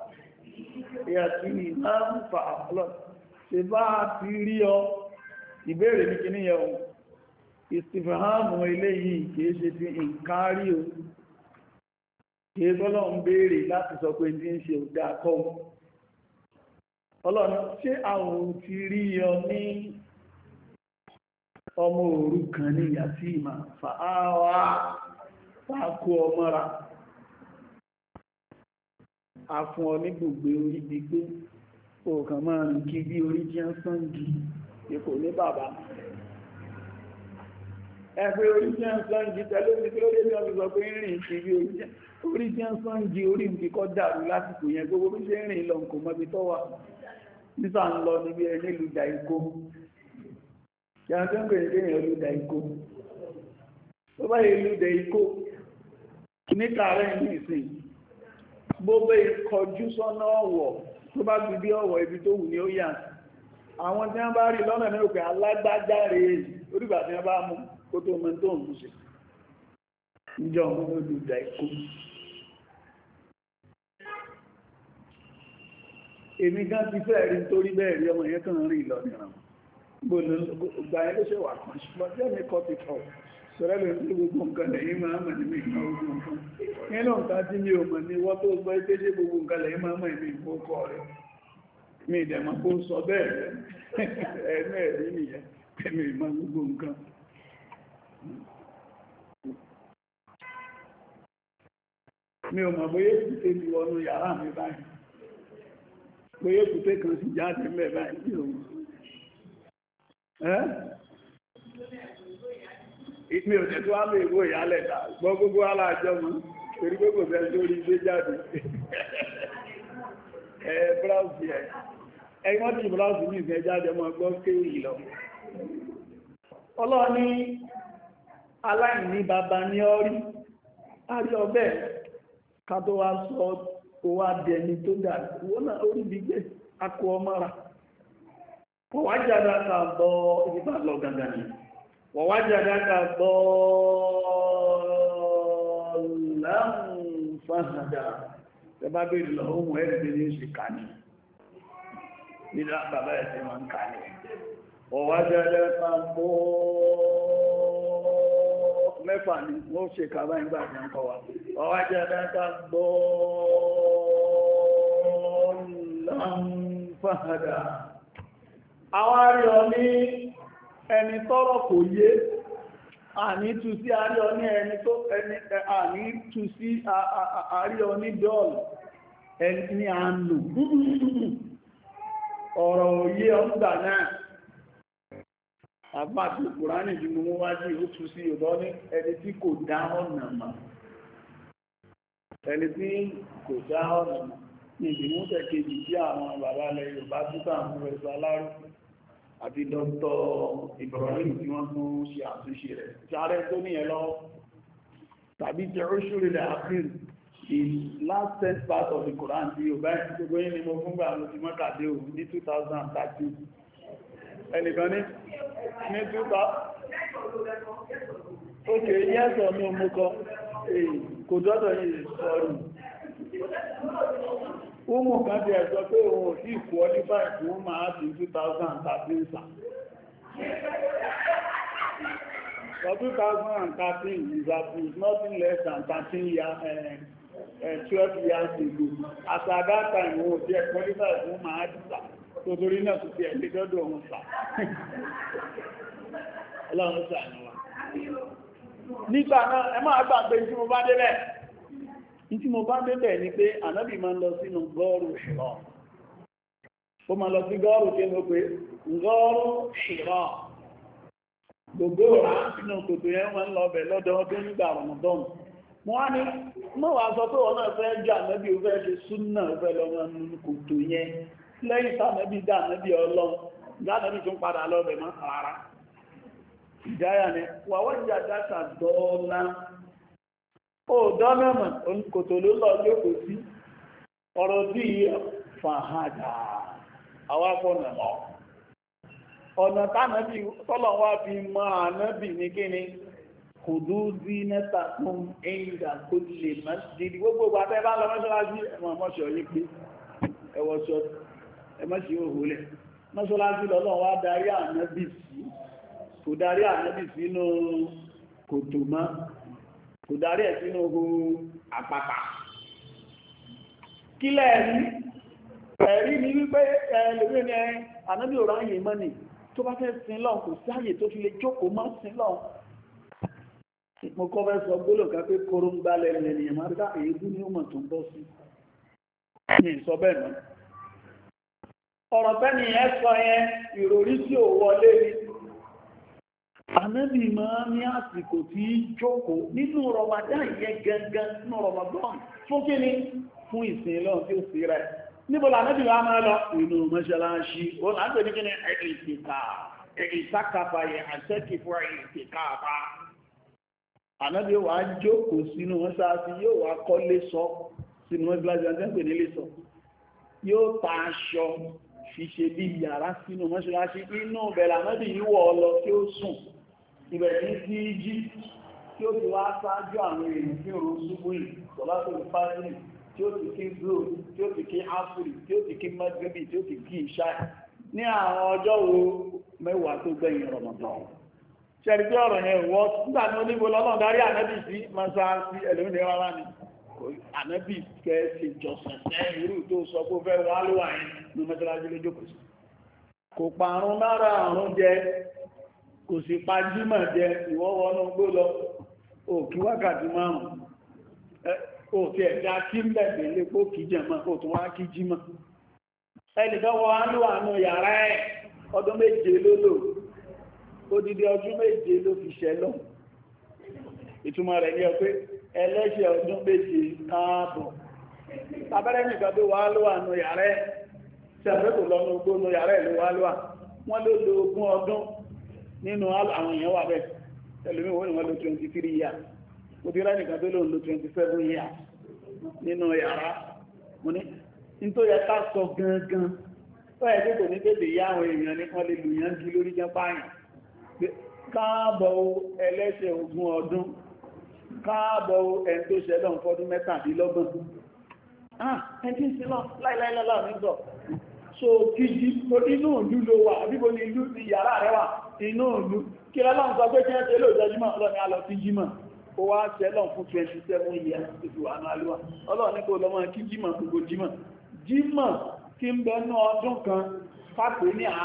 yatiman fa'ala ṣe bá ti rí ọ ìbéèrè ní kíní yẹn istifhamu eléyìí kìí ṣe ti ìkárí o kìí tọ́lọ̀ ń béèrè láti sọ pé tí ń ṣe òdá kọ́ ọlọ́run ṣé àwọn ti rí ọ ní ọmọ òrukàn ní yatima fa'áwá fàákó ọmọra àfún ọ ní gbogbo orí gbígbé òkàn máa rìn kí bí orí jẹ́ sọ́ǹgì ipò ní bàbá ẹgbẹ́ orí jẹ́ sọ́ǹgì tẹ́lẹ̀ ní kí ló dé ní ọdún sọ pé rìn kí bí orí jẹ́ sọ́ǹgì orí ń kíkọ́ dàrú lásìkò yẹn gbogbo bí ṣe ń rìn lọ kò mọ́bí tó wà nísà ń lọ níbi ẹni ìlú Jàíkó yàrá tó ń pè ní kéèyàn olùdá ikó tó bá yẹ olùdá ikó ní kààrẹ́ ní ìsìn gbogbo ìkọjú sọ́nà ọ̀wọ̀ tó bá gbìdí ọ̀wọ̀ ibi tó wù ní ó yà àwọn tí wọ́n bá rí lọ́nà ní òkè alágbájáre orígbà tí wọ́n bá mú kó tó mọ́ tó ń ṣe níjọ́ ọmọ olùdá ikó. èmi gan ti fẹ́ rí nítorí bẹ́ẹ̀ rí ọmọ yẹn kàn rí ìlọ́nìyàn gbogbo ayé ló ṣe wà kan ṣùgbọ́n jẹ́ mi kọ́ ti kọ̀ sọ̀rọ̀ lè ní gbogbo nǹkan lẹ́yìn máa mọ̀ ní ìgbà gbogbo nǹkan nínú nǹkan tí mi ò mọ̀ ní wọ́n tó gbọ́ pé ṣé gbogbo nǹkan lẹ́yìn máa mọ̀ ní ìgbókọ̀ rẹ̀ mi ìdẹ̀mọ̀ kó sọ bẹ́ẹ̀ ẹ̀mí ẹ̀rí nìyẹn pé mi ìmọ̀ gbogbo nǹkan. mi ò mọ̀ bóyá èkúté ti wọnú yàrá mi báyìí bóyá èkúté kan sì jáde mẹ́ báyìí mi ò mọ̀. mi ò tẹ̀tọ́ àmì ìwò ìyálẹ̀ dà gbọ́ gbogbo aláàjọ́ mọ́ torí pé kò fẹ́ lórí gbé jáde bráùsì ẹ̀yìn tí bráùsì ní ìfẹ́ jáde mọ́ gbọ́ kéwì lọ. Ọlọ́run ní aláìní bàbá ní ọrí àrí ọbẹ̀ ká tó wá sọ owó adẹni tó dà wọ́n náà orí gbígbé akọ ọmọra wọ̀wájádá ká bọ́ ìbá lọ gangan ni wọ̀wájádá ká bọ́ láàrín fáhàdà tẹbá bèèrè lọ ohun ẹ̀rẹ́dẹ̀ ní ṣe ká ní nílá bàbá ẹ̀sẹ̀ wọn ká ní wọ̀wájádá ká bọ́ mẹ́fà ni wọ́n ṣe ká bá ìgbà tí wọ́n kọ́ wa wọ̀wájádá ká bọ́ láàrín fáhàdà àwọn àríọ ní ẹni tọ́rọ kò yé àní tú sí àríọ ní ẹni tó àní tú sí àríọ ní dọ́ọ̀lù ẹni ní àánú ọ̀rọ̀ òye ọgbà náà àbájú Kùránì bí mú wájú ó tú sí ọ̀dọ́ ní ẹni tí kò dá ọ̀nà mọ̀ ẹni tí kò dá ọ̀nà mọ̀ ní ìdìmúṣẹ̀ kejì tí àwọn bàbá ilẹ̀ Yorùbá títà ń fún ẹ̀sọ́ aláró àti Dr. Ibrahim tí wọ́n tún ṣe àtúnṣe rẹ̀ tí ààrẹ tó ní ẹ̀lọ tàbí jẹ́ oṣùrì rẹ̀ àfíìn the last 10th part of the Quran tí yóò báyìí tí gbogbo yìí ni mo fún gbà mo ti mọ́kàdé ò ní 2013 ẹnìkan ní 2000 ok yes or no mo kọ kò dọ́dọ̀ yìí sọ́rọ̀ Umu kan ti ẹ̀sọ́ pé òun ò sí qualify fún máa ti 2013 sà. For 2013 is nothing less than 12 years ago. As at that time, òun ò jẹ́ qualify fún máa ti sà. Torí náà tó ti ẹ̀lẹ́ dọ́dọ̀ òun sà. Ọlọ́run ṣàánú wa. Nígbà náà, ẹ máa gbàgbé tí mo bá débẹ̀. Tí mo bá débẹ̀ ni pé ànábì máa ń lọ sínú gọ́ọ̀rù Hírà. Ó máa lọ sí gọ́ọ̀rù tí ó pé gọ́ọ̀rù Hírà. Gbogbo rà nínú kòtò yẹn wọ́n ń lọ bẹ̀ lọ́dọọdún nígbà Ramadan. Mo wá ní, mọ́ wá sọ pé wọ́n náà fẹ́ jẹ́ ànábì ó fẹ́ ṣe súnnà ó fẹ́ lọ nínú kòtò yẹn. Lẹ́yìn tánàbì dá ànábì Ọlọ́run, ìdánàbì tún padà lọ bẹ̀ mọ́ rárá. Ìdáyà ni, wà wọ́n jà dáta dọ́ọ́lá. Ó dọ́nàmà kòtò ló lọ jókòó sí ọ̀rọ̀ tí fàhádà àwápọ̀nà ọ̀nà tánàbí tọ́lọ̀ wá fi mọ́ ànábì ní kíni kò dú sí nẹ́ta fún ẹ̀yìndà kó lè mọ́sídìí gbogbo àtẹ́ bá lọ mọ́ṣọ́lájí ẹ̀mọ̀ mọ́ṣọ́ yí pé ẹwọ́ṣọ́ ẹmọ́ṣí òhùlẹ̀ mọ́ṣọ́lájí lọ́lọ́ wá darí ànábì sí kò darí ànábì sínú kòtò mọ́ kò darí ẹ̀ sínú ogun àpapà kílẹ̀ ẹ̀rí ní wípé ẹlòmí ní ànábì ò ráyè mọ́ ni tó bá fẹ́ sin lọ́n kò sáyè tó fi lè jókòó mọ́ sin lọ́n mo kọ́ fẹ́ sọ gbólò ká pé kóró ń gbálẹ̀ ènìyàn máa dá èébú ní ọmọ tó ń bọ́ sí ní ìsọ bẹ́ẹ̀ mọ́ ọ̀rọ̀ tẹ́ni ẹ sọ yẹn ìròrí tí ò wọlé ni Ànábì máa ní àsìkò tí jókòó nínú Ramadan yẹn gangan nínú Ramadan fún kí ni fún ìsìn lọ́n tí ó sì rẹ̀ níbo l'Ànábì wá máa lọ inú mọ́ṣáláṣí ó láńpẹ́ ní kí ni ìtìká ìsákàfà yẹn àṣẹ́kì fún ìtìkáàfà ànábì wà á jókòó sínú mọ́sálásí yóò wá kọ́lé sọ sínú mọ́sálásí àti ẹgbẹ̀ nílé sọ yóò ta aṣọ fi ṣe bí yàrá sínú mọ́sálásí inú bẹ̀rẹ̀ ànábì yíwọ̀ lọ tí ó sùn ibẹ̀ ní sí jí tí ó ti wá sáájú àwọn èèyàn tí òun ṣubú yìí sọlá tó lè fásitì tí ó ti kí zoro tí ó ti kí áfírí tí ó ti kí mọ́gíríbì tí ó ti kí ìṣá ní àwọn ọjọ́ wo mẹ́wàá tó gbẹ̀yìn Ramadan ṣẹ́rí pé ọ̀rọ̀ yẹn wọ́ nígbà ní oníbo lọ́lọ́ darí ànábì sí mọ́sáàsì ẹlòmínì rárá ni ànábì kẹ́ẹ̀sì jọ̀sẹ̀ tẹ́ irú tó sọ pé fẹ́ wá ló wà yẹn ní mọ́sálásí lójókòó sí kò parun lára àrùn jẹ kò sì pa jímọ̀ jẹ ìwọ́wọ́nú gbó lọ òkí wákàtí márùn-ún òkí ẹ̀dá kí mẹ́bẹ̀ lè pó kí jẹmọ́ kò tún wá kí jímọ̀ ẹnìkan wọ́n á lò àánú yàrá ẹ̀ ọdún méje ló lò odidi ọdún méje ló fi ṣẹlọ ìtumọ̀ rẹ̀ ní ọpẹ́ ẹlẹ́ṣẹ̀ ọdún méje káàbọ̀ tàbẹ́rẹ́ nìkan tó wá lò àánú yàrá ẹ̀ tí àfẹ́kù lọ́nà ogbónú yàrá ẹ̀ ló wá lò wọ́n ló lo ogún ọdún nínú àwọn èèyàn wà bẹ́ẹ̀ ẹlòmí wọ́n ni wọ́n lo 23 years mo ti rẹ́ nìkan tó lóun lo 27 years nínú yàrá mo ní nítorí yẹ ká sọ gangan ó yẹ kí kò ní tètè yá àwọn èèyàn ní wọ́n lè lù yán jí lórí jẹ́ páyàn káàbọ̀ ẹlẹ́ṣẹ̀ ogún ọdún káàbọ̀ ẹni tó ṣẹlọ̀ fọ́dún mẹ́tàdínlọ́gbọ̀n ẹni tí lọ láìláìlọ́lá nígbọ̀ so kíjí inú ìlú ló wà àbíbo ni ìlú ti yàrá rẹ̀ wà inú ìlú kí lọ́lọ́run sọ pé kí ẹ́ tẹ́lẹ̀ òjọ́jímọ̀ ọlọ́ni a lọ sí jímọ̀ ó wá ṣẹlọ̀ fún 27 years ìlú àánú alúwà ọlọ́ni kò lọ́mọ kí jímọ̀ gbogbo jímọ̀ jímọ̀ tí ń bẹnu ọdún kan kápẹ́ ní 50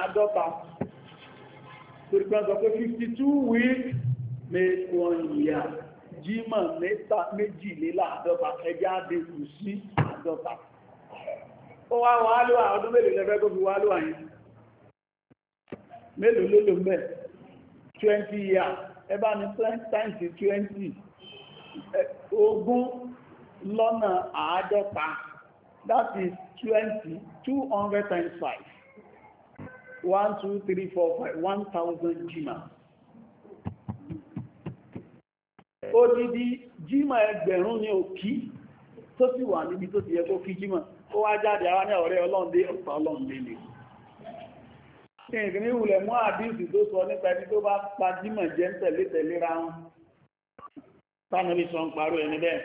torípẹ́ sọ pé 52 weeks make 1 year jímọ̀ méjìléláàádọ́ta ẹjá dẹkù sí àádọ́ta ó wá wọ́n álúwà ọdún mélòó lẹ́fẹ́ kó fi wá álúwà yìí mélòó ló lò mẹ́ 20 years ẹbá ní times 20 ogún lọ́nà àádọ́ta that is 200 times 5 1 2 3 4 5 1000 jima odidi jima ẹgbẹ̀rún ní òkí tó sì wà níbi tó ti yẹ kó kí jima ó wá jáde àwọn ní ọ̀rẹ́ ọlọ́ndé ọ̀pá ọlọ́ndé lè kí n ní ìwùlẹ̀ mú àdíìsì tó sọ nípa ẹni tó bá pa jima jẹ́ ń tẹ̀lé ra wọn tánàbí sọ ń parọ́ ẹni bẹ́ẹ̀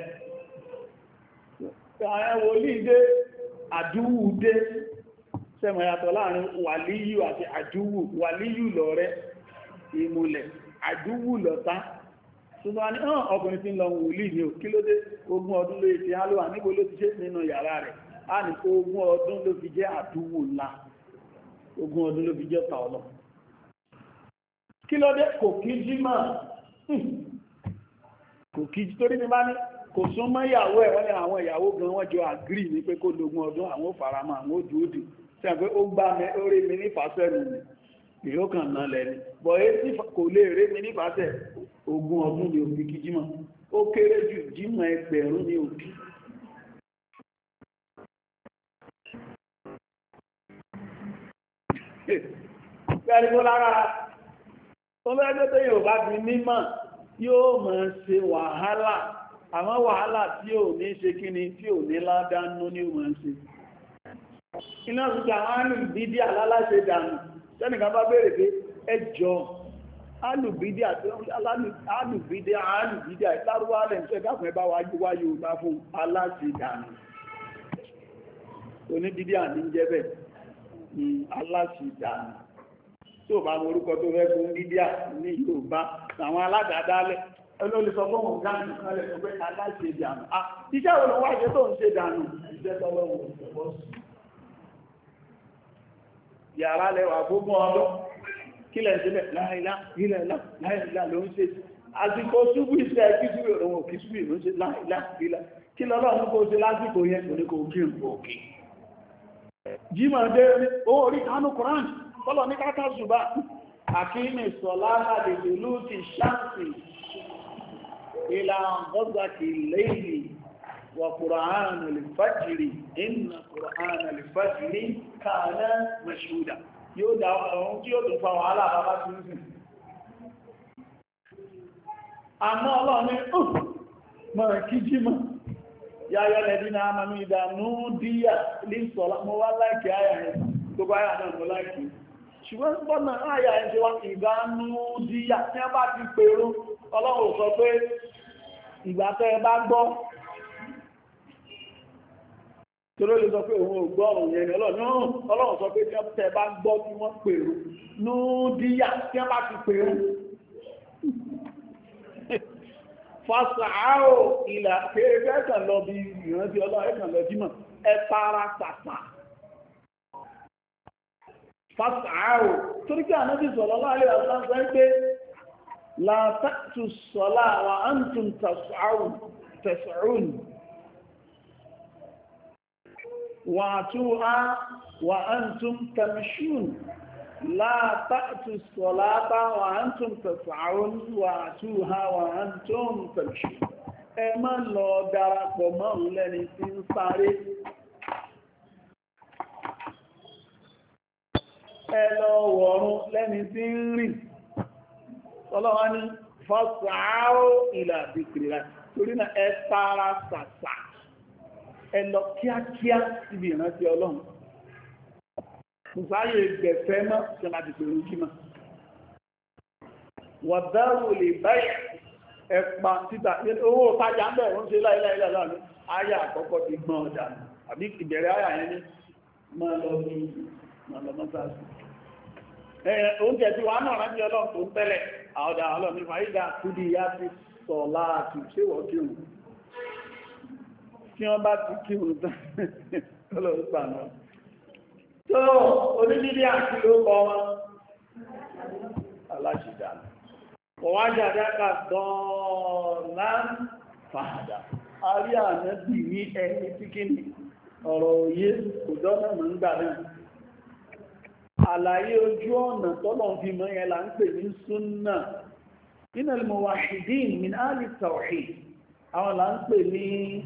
àwọn wòlíì dé àdúwù dé sẹ́mọ̀ yàtọ̀ láàrin wàlíyù àti àdúwù wàlíyù lọ̀rẹ́ ìmùlẹ̀ àdúwù lọ̀tá ṣùgbọ́n ní ọkùnrin tí ń lọ wòlíì ní kí ló dé ogún ọdún ló ti hálùwà níbo ló ti ṣe nínú yàrá rẹ̀ a ní ogún ọdún ló fi jẹ́ àdúwù ńlá ogún ọdún ló fi jẹ́ ọ̀tá ọlọ́ kí ló dé kò kí jímọ̀ kò kí torí ní bá ní kò sún mọ́ ìyàwó ẹ̀ wọ́n ní àwọn ìyàwó gan wọ́n jọ àgírí ní pé kó lógún ọdún àwọn ò faramọ́ àwọn ò dúódì tí a pé ó gbá orí mi ní fàṣẹ́nù ni ìlú kan náà lẹ́ni bọ̀ èsì kò lè rí mi ní fàṣẹ́ ogún ọdún ni òbí kí jímọ̀ ó kéré jù jímọ̀ ẹgbẹ̀rún ní òbí gbẹ́rìgbó lára tó lẹ́gbẹ́ tó yóò bá bí mímọ̀ yóò máa ṣe wàhálà àwọn wàhálà tí ò ní ṣe kí ni tí ò ní ládánú ní ó máa ṣe iná ṣùgbọ́n àwọn alùbídí aláláṣẹ dànù tẹ́nìkan bá bèèrè pé ẹjọ́ alùbídí àìlárúwà lẹ́nṣẹ́ dákùn ẹbá wáyé ọba fún aláṣẹ dànù oníbídí àní jẹ́bẹ̀ aláṣẹ dànù tó bá mọ orúkọ tó fẹ́ fún bídíà ní Yorùbá àwọn aládàádálẹ̀ olóòlùsọ fún òun gáàmù kan lẹ́sọ pé aláṣẹ dànù iṣẹ́ olùwáṣẹ́ tó ń ṣe dànù iṣẹ́ tọ́lọ́wọ́ yàrá lẹ́wà gbogbo ọdún kí lẹ́ sílẹ̀ láìlá ló ń ṣe àsìkò ṣúgbù iṣẹ́ kíṣúgbù òun òkè ṣúgbù ló ń ṣe láìlá kí lọ́lọ́ ní kó ṣe lásìkò yẹn kò ní kò kí n òkè jímọ̀ dé orí kánú Kùránì tọ́lọ̀ ní káká ṣùgbà àkíní sọ̀lá àdèdèlú ti ṣáàtì ìlà ọ̀gọ́gbàkì lẹ́yìn وقرآن الفجر إن قرآن الفجر كان مشهودا yóò dá ọ̀run tí yóò tún fa wàhálà bàbá tí ń sìn. Àmọ́ ọlọ́run ní mọ̀ kí jímọ̀ yáyọ́ lẹ́bí náà máa ní ìdánú díyà ní sọ́lá mọ́ wá láìkì àyà ẹ̀ gbogbo àyà náà mọ́ láìkì. Ṣùgbọ́n gbọ́nà àyà ẹ̀ ṣe wá ìdánú díyà tí wọ́n bá ti pèrò ọlọ́run sọ pé ìgbà tẹ́ ẹ bá gbọ́ torí lè sọ pé òun ò gbọ́ òun yẹn ni ọlọ́run sọ pé tí wọ́n tẹ́ bá gbọ́ tí wọ́n pèrò ní díyà tí wọ́n bá ti pèrò fásàáò ìlà kéèké ẹ̀kàn lọ bí ìrántí ọlọ́run ẹ̀kàn lọ jímọ̀ ẹ tààrà tàtà fásàáò torí kí ànábì sọ̀rọ̀ láàrin ọ̀sán sọ pé látàtù sọ̀lá wà antum tẹ̀sàún wà túhá wà antum tamshun لا تأتوا الصلاة وأنتم تسعون وأتوها وأنتم تمشون ẹ má lọ darapọ̀ mọ́ òun lẹ́ni tí ń sáré ẹ lọ wọ̀run lẹ́ni tí ń rìn ọlọ́wọ́ ní fas'au ila dhikrillah torí náà ẹ tààrà sàsà ẹ lọ kíákíá síbi ìrántí ọlọ́run Mùsáyé gbẹ̀fẹ́ mọ́ tí a ti pèrò jímọ̀. Wàdárò lè báyìí ẹ̀pà títà owó tajà ń bẹ̀rún sí láìláìlá láàrin ayà àkọ́kọ́ ti gbọ́n ọjà àbí ìbẹ̀rẹ̀ ayà yẹn ní mọ́lọ́mọ́sáàsì. Oúnjẹ tí wà náà rántí ọlọ́run tó ń tẹ́lẹ̀ àọ̀dà ọlọ́run ní fàídà kúdí yá ti sọ láàtì ṣéwọ̀ kírun. Tí wọ́n bá ti kírun tán ọlọ́run pàánà. tó onídídí àti ló kọ wọn aláṣìdánù ọwájàdáka dọ́ọ̀lá fàádà àrí ànábì ní ẹni tí kí ni ọ̀rọ̀ òye kò dọ́nà mọ̀ ń gbà náà àlàyé ojú ọ̀nà tọ́lọ̀ fi mọ́ yẹn là ń pè ní súnnà nínú al-muwahhidin min ahli tawhid àwọn là ń pè ní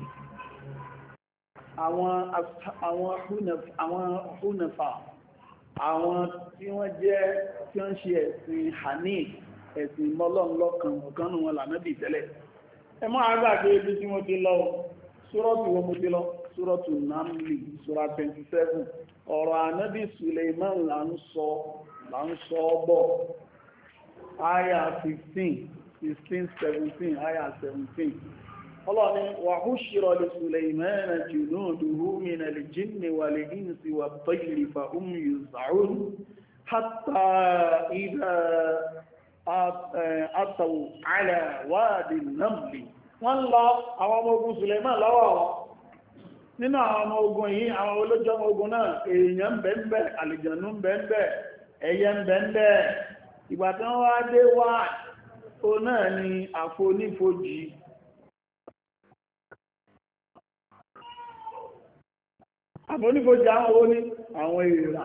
àwọn húnafà àwọn tí wọ́n jẹ́ tí wọ́n ṣe ẹ̀sìn hanif ẹ̀sìn mọ́lọ́nlọ́kan ọ̀kanù wọn lànàbì tẹ́lẹ̀ ẹ máa gbàgbé ibi tí mo ti lọ súrọ́tù wọn mo ti lọ súrọ́tù Namli súra 27 ọ̀rọ̀ ànábì Suleiman là ń sọ bọ̀ àyà 15 16 17 àyà 17 ọlọ́ni wàhúṣírọ̀ lè Suleiman junuduhu minal jinni wal insi wat tayri fa hum yuz'un hatta idha àtàwò àlà wáàdì Namli wọ́n lọ àwọn ọmọ ogun Suleiman lọ́wọ́ nínú àwọn ọmọ ogun yìí àwọn olójọ́ ọmọ ogun náà èèyàn bẹ̀ẹ̀bẹ̀ àlìjànú bẹ̀ẹ̀bẹ̀ ẹyẹ bẹ̀ẹ̀bẹ̀ ìgbà tí wọ́n wá dé wá o náà ni àfonífojì àwọn oní àwọn èèrà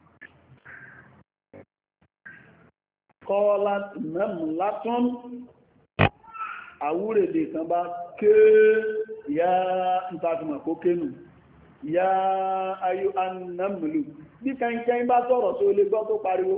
kọ́ọ́lá mẹ́mù látún àwúrèdè kan bá kéé ya ìtàkùnmọ̀ kó kénù ya ayú annamlu bí kẹ́kẹ́ bá sọ̀rọ̀ tó lè gbọ́ tó pariwo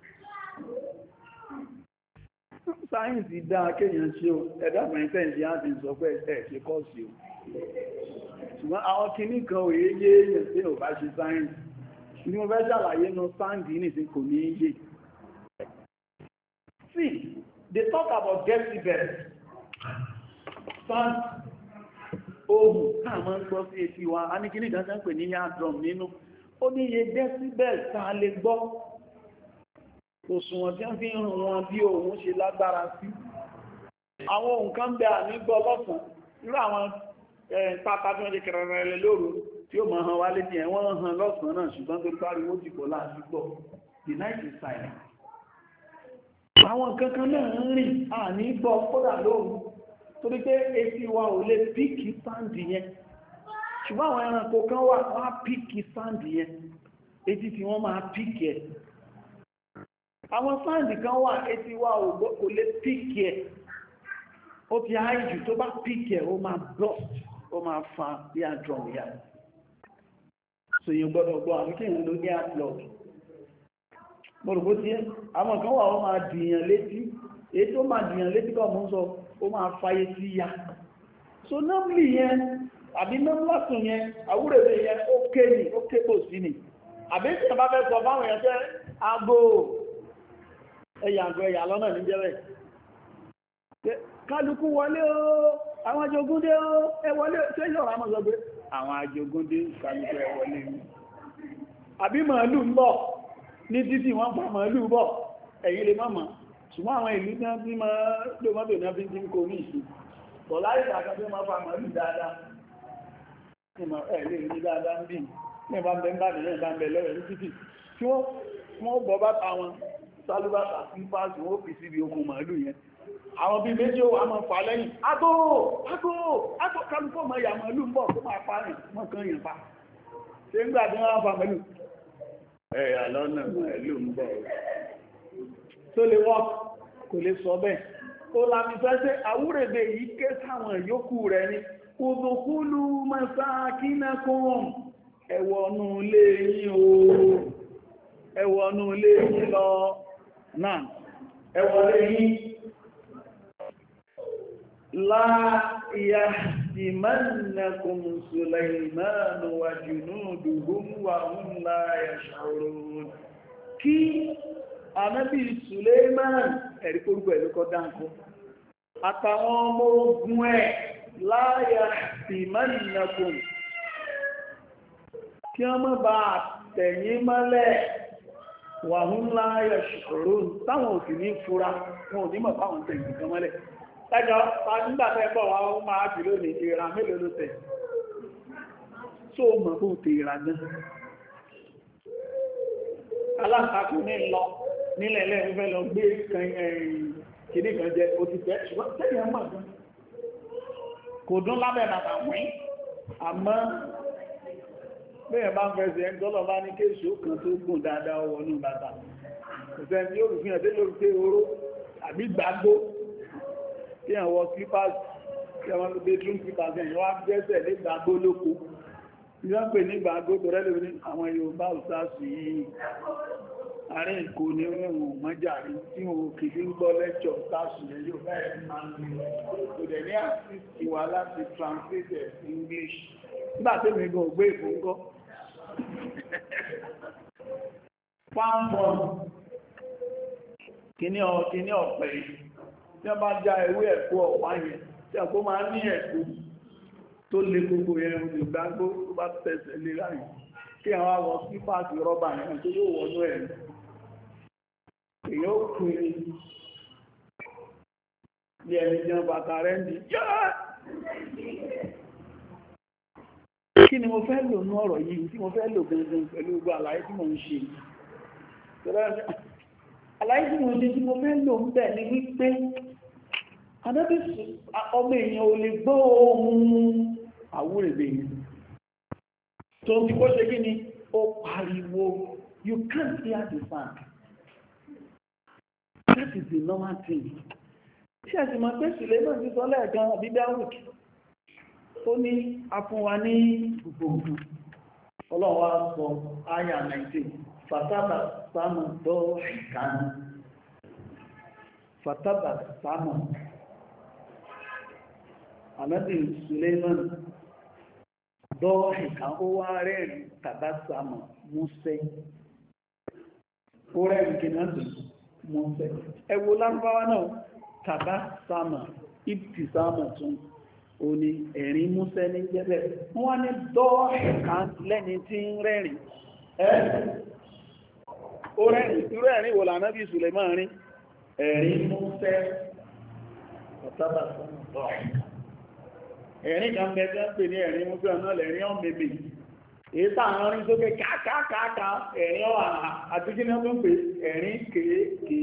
sáyẹ̀nsì dá kéèyàn ṣe o ẹ̀dá mẹ́tẹ́ǹsì á ti sọ pé ẹ̀ ṣe kọ́ sí o ṣùgbọ́n àwọn kìíní kan òye yé èèyàn tí ò bá ṣe sáyẹ̀nsì ní mo fẹ́ ṣàlàyé nu sáǹdì nìsín kò ní yé. See, they talk about decibels. Sound ohun náà máa ń gbọ́ sí etí wa. A ní kí ní ìdájọ́ ń pè ní yard drum nínú. Ó ní iye decibels tá a lè gbọ́. Òṣùwọ̀n tí wọ́n fi ń rùn wọn bí ohun ṣe lágbára sí. Àwọn nǹkan bẹ àní gbọ́ lọ́sàn. Irú àwọn pápá tí wọ́n ṣe kẹrẹrẹ lóru tí ó máa hàn wá létí ẹ̀ wọ́n hàn lọ́sàn náà ṣùgbọ́n tó pariwo dìbò láti gbọ́. The night is silent. Àwọn kankan náà ń rìn àní gbọ́ kódà lóòrùn torí pé etí wa ò lè píkì sáǹdì yẹn ṣùgbọ́n àwọn ẹranko kan wà wọ́n á píkì sáǹdì yẹn etí tí wọ́n máa píkì ẹ̀ àwọn sáǹdì kan wà etí wa ò lè píkì ẹ̀ ó ti háìjù tó bá píkì ẹ̀ ó máa burst ó máa fa bí àdùn ìyá sòyìn gbọ́dọ̀ gbọ́ àmì kí èèyàn ló ní àplọ́ọ̀gì mo rò bó ti yẹ àwọn kan wà wọ́n máa dìyàn létí èyí tó máa dìyàn létí kọ́ mú sọ ó máa fàyè sí ya so nọ́mbì yẹn àbí nọ́mbàtún yẹn àwúrẹ̀bẹ̀ yẹn ó ké ní ó ké pò sí ni àbí tí ẹ bá fẹ́ sọ fáwọn èèyàn jẹ́ aago ẹ̀yà àgọ́ ẹ̀yà lọ́nà níjẹ́rẹ̀ kálukú wọlé o àwọn Àjògúndé o ẹ wọlé ṣé yọ̀rọ̀ àmọ́ sọ pé àwọn Àjògúndé kálukú ẹ wọlé àbí màálù ń bọ̀ ní títì wọ́n fa màálù bọ̀ ẹ̀yin lè mọ̀mọ̀ ṣùgbọ́n àwọn ìlú náà bí máa lómọ́tò náà fi ń dín kò ní ìṣù bọ̀ láì ìgbàkan tó máa fa màálù dáadáa ẹ̀ lè rí dáadáa ń bí ní ẹ̀bá ń bẹ ń bá nílẹ̀ ìbá ń bẹ lọ́rẹ̀ ní títì tí wọ́n bọ́ bàtà wọn sálúbàtà sí páàsì wọ́n fi síbi okùn màálù yẹn àwọn bí méjì ó wà máa fà lẹ́yìn ágó kálùkọ́ mọ̀ ìyà màálù ń bọ̀ tó máa pààyàn mọ́ kan yàn pa ṣe ń gbà tí wọ́n fa màálù ẹ̀yà lọ́nà màálù ń bọ̀ tó lè wọ́n kò lè sọ bẹ́ẹ̀ ó lámi fẹ́ sí àwúrẹ̀dẹ̀ yìí ké sáwọn ìyókù rẹ̀ ní udkhulu masakinakum ẹ̀wọ̀nú ilé yín o ẹ̀wọ̀nú ilé yín lọ náà ẹ̀wọ̀lé yín la yahtimannakum Sulaymanu wa junuduhum wa hum la yash'urun kí Ànábì Suleiman ẹ̀rí kórúkọ ẹ̀lú kọ́ dáńkọ́ àtàwọn ọmọ ogun ẹ̀ la yahtimannakum kí wọ́n má bá tẹ̀yìn mọ́lẹ̀ wa hum la yash'urun táwọn òsì ní fura wọn ò ní mọ̀ fáwọn tẹ̀yìn kan mọ́lẹ̀ ẹjọ́ nígbàtẹ́ pọ̀ wọ́n máa jù lónìí ìrà mélòó ló tẹ̀ tó mọ̀ bó tẹ̀ ìrà náà aláǹtakùn ní lọ nílẹ̀ lẹ́ẹ̀fẹ́ lọ gbé kìíní kan jẹ òtìtẹ́ ṣùgbọ́n tẹ́yẹ̀ mọ̀ gan kò dún lábẹ́ bàtà wín àmọ́ bẹ́ẹ̀ bá ń fẹsẹ̀ ń tọ́lọ̀ bá ní kéṣù kan tó gùn dáadáa wọnú bàtà kò sẹ́ tí ó rí fihàn tẹ́lẹ̀ orí pé oró àbí gbàgbó kí àwọn slippers kí àwọn bedroom slippers ẹ̀yìn wá gẹ́sẹ̀ ní gbàgbó lóko ìwọ́n pè ní gbàgbó tó rẹ́lẹ̀ ní àwọn Yorùbá òsáàsì yìí àárín ìkó ní oríwọ̀n mọ́jàrí tí wọ́n kìí ń gbọ́ lẹ́kṣọ̀ sáàsì rẹ̀ yóò bẹ́ẹ̀ máa ń lè kò dẹ̀ ní àsìsì wà láti translate English nígbà tí mi gan ògbé ìfúngọ́ pàmpọ̀n kíní ọ̀pẹ̀ tí wọ́n bá já ewé ẹ̀kọ́ ọ̀pá yẹn tí ọ̀pọ̀ máa ní ẹ̀kọ́ tó lè gbogbo yẹn olùgbàgbó tó bá tẹ̀sẹ̀ lé láyìn kí àwọn awọ sí pàtì rọ́bà yẹn tó yóò wọnú ẹ̀ èyí ó kiri ní ẹni jẹun bàtà rẹ̀ ń di kí ni mo fẹ́ lò ní ọ̀rọ̀ yìí tí mo fẹ́ lò gangan pẹ̀lú gbogbo àlàyé tí mo ń ṣe àlàyé tí mo ṣe tí mo fẹ́ lò ń bẹ̀ ni wípé Ànábì ọmọ èèyàn ò lè gbọ́ ohun àwúrẹ̀bẹ̀ yìí tó ti kó ṣe kí ni ó pariwo you can't hear the sound that is the normal thing tí a sì máa pé sílẹ̀ náà ti sọ lẹ́ẹ̀kan àbídáwùkì ó ní afúnwa ní gbogbo ọlọ́wọ́ sọ àyà 19 fataba sáàmù dọ́ọ̀ṣìkánú fataba sáàmù Ànábì Suleiman dọ́ọ̀ṣìká ó wá rẹ̀rìn tàbá sáàmù músẹ́ ó rẹ̀rìn kí náà tó músẹ́ ẹwọ lárúbáwá náà tàbá sáàmù ìpì sáàmù tún ó ní ẹ̀rin músẹ́ ní jẹ́bẹ̀ wọ́n wá ní dọ́ọ̀ṣìká lẹ́ni tí ń rẹ̀rìn ó rẹ̀rìn irú ẹ̀rin wò l'Ànábì Suleiman rí ẹ̀rin músẹ́ ọ̀tábà sáàmù dọ́ọ̀ṣìká ẹ̀rin kan gẹ́gẹ́ pè ní ẹ̀rin mú fẹ́ náà lẹ̀rin ọ̀mẹ̀mẹ̀ èyí tàà rí sókè káàkàkàkà ẹ̀rin ọ̀hà àti kí ní ọdún pé ẹ̀rin kèèkèé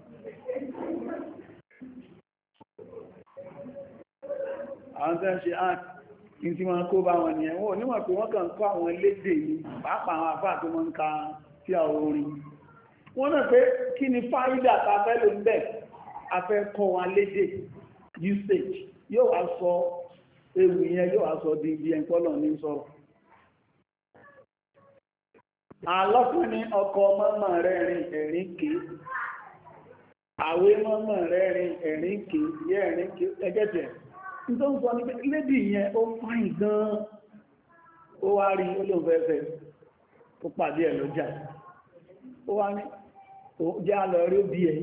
àwọn tẹ́ ń ṣe áàkì tí wọ́n kó bá wọn nìyẹn wọ́n níwọ̀n pé wọ́n kàn kọ́ àwọn lédè ní pàápàá àwọn àfáà tó mọ́ ń ka tí a orin wọ́n náà pé kí ni fáídà ta fẹ́ ló ń bẹ̀ afẹ́ kọ́ wa lédè usage yóò wá sọ ewu yẹn yóò wá sọ di ibi ẹ̀kọ́lọ̀ ní sọ̀rọ̀ àlọ́kùn ní ọkọ mọ́mọ́ rẹ̀ rìn ẹ̀rín kìí àwé mọ́mọ́ rẹ̀ rìn ẹ̀rín kìí yẹ́ ẹ̀rín kìí ẹgẹ́jẹ̀ tó ń sọ ní pé lédì yẹn ó fáìn gan ó wá rí olóòfẹ́fẹ́ ó pàdé ẹ̀ lọ́jà ó wá ní já lọ rí ó bí ẹ̀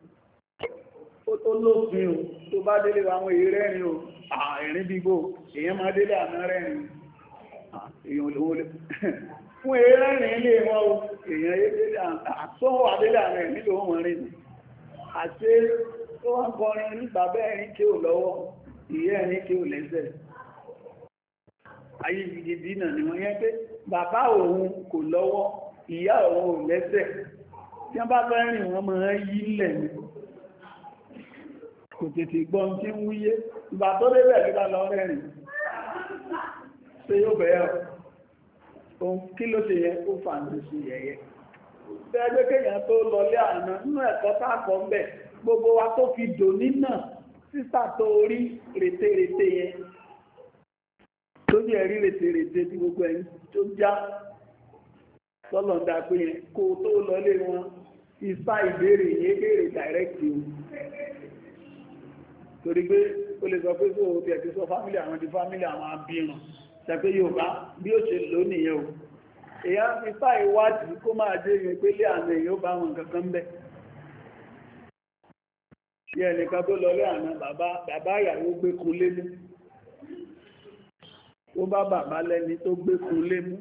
ó lófin o tó bá délé àwọn èyí rẹ́rin o ẹ̀rín bígbó èyàn máa délé àná rẹ́rin èyàn olówó lé fún èyí rẹ́rin ilé wọn o èyàn àtọ́wọ́ adélé àná ẹ̀ nílò wọn rìn àti tó wọ́n kọrin ní bàbá ẹ̀rín kí ò lọ́wọ́ ìyá ẹ̀rín kí ò lẹ́sẹ̀ ayé gidi náà ni wọ́n yẹ́ pé bàbá òun kò lọ́wọ́ ìyá òun ò lẹ́sẹ̀ tí wọ́n bá fẹ́ rìn wọ́n máa yí lẹ̀ ní kò tètè gbọ́n tí ń wúyé ìgbà tó débẹ̀ ló bá lọ rẹ́rìn ṣe yóò bẹ̀rẹ̀ ohun kí ló ṣe yẹ kó fàánù sí yẹ̀yẹ́ bẹ́ẹ̀gbẹ́ kéèyàn tó lọlé àná nínú ẹ̀kọ́ sáàkọ́ ń bẹ̀ gbogbo wa tó fi dò nínà sísà tó rí rètérètè yẹn tó jẹ́ rí rètérètè tí gbogbo ẹ̀yìn tó já sọ́lọ̀ndà pé yẹn kó tó lọlé wọn ìfà ìbéèrè yẹn béèrè dàírẹ́kì o torí pé ó lè sọ pé kó o tiẹ̀ ti sọ fámílì àwọn ti fámílì àwọn abirùn ṣàpé Yorùbá bí ó ṣe lò nìyẹn o èyàn fi fà ìwádìí kó máa dé ìrìn pé lé àná èyàn ó bá wọn kankan bẹ́ tí ẹnìkan tó lọ lé àná bàbá ìyàwó gbé kun lé mú ó bá bàbá lẹ́ni tó gbé kun lé mú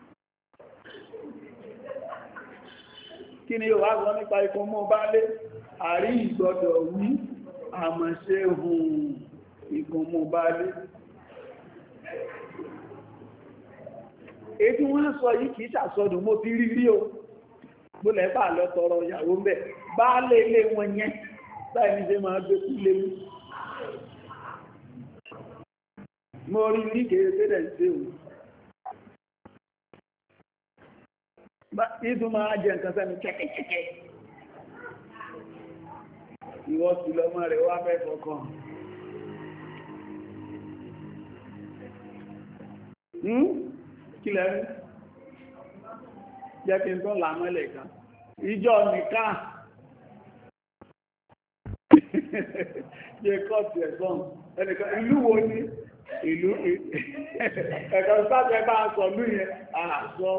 kí ni yóò wá sọ nípa ikú mú bá lé àrí ìgbọ́dọ̀ wí àmọ̀ṣe hùn ikú mú bá lé èdè wọ́n sọ yìí kìí ṣàsọdùn mo ti rí rí o bó lẹ́bà lọ tọrọ ìyàwó ń bẹ̀ bá lè lé wọn yẹn báyìí ní ṣe máa gbé kú lé mo rí rí kèrè tẹ́lẹ̀ ṣe o ìdú máa jẹ nǹkan sẹ́nu kẹ́kẹ́kẹ́kẹ́ ìwọ́ sí lọ́mọ rẹ̀ wá fẹ́ fọkàn kí lẹ́rí jẹ́ kí n tán làmọ́lẹ̀ kan ìjọ nìká jẹ́ kọ́ọ̀tù ẹ̀gbọ́n ẹnìkan ìlú wo ní ìlú ẹ̀kọ́ sáfẹ́ bá sọ lú yẹn àṣọ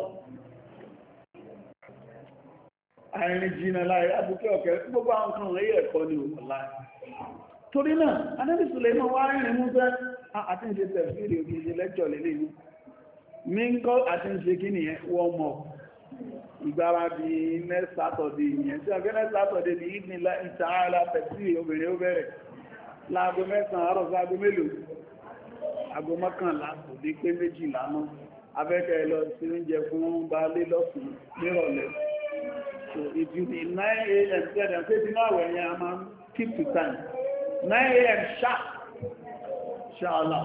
àìrìn jìnà láì abúkẹ́ ọ̀kẹ́ gbogbo àwọn kan rẹ̀ ẹ̀kọ́ ní òmìnira torí náà Ànábì Sùlẹ́mánù wá rìn mú fẹ́ àti ìṣẹ́ tẹ̀fìrì òkèèṣe lẹ́jọ́ lélẹ́ ní mínkọ́ àti ìṣẹ́ kí nìyẹn wọ́n mọ̀ ìgbáradì next Saturday ìyẹn tí ọ̀gẹ́ next Saturday ní ìdínlá ìtààlà tẹ̀fìrì obìnrin ó bẹ̀rẹ̀ láago 9 àárọ̀ sí aago mélòó aago 11 kò dé pé 12 náà afẹ́kẹ́ lọ sí oúnjẹ fún baálé lọ́sùn nírọ̀lẹ́ so if you be 9 a.m. tell them say dinner when you am keep to time 9 a.m. sharp inshallah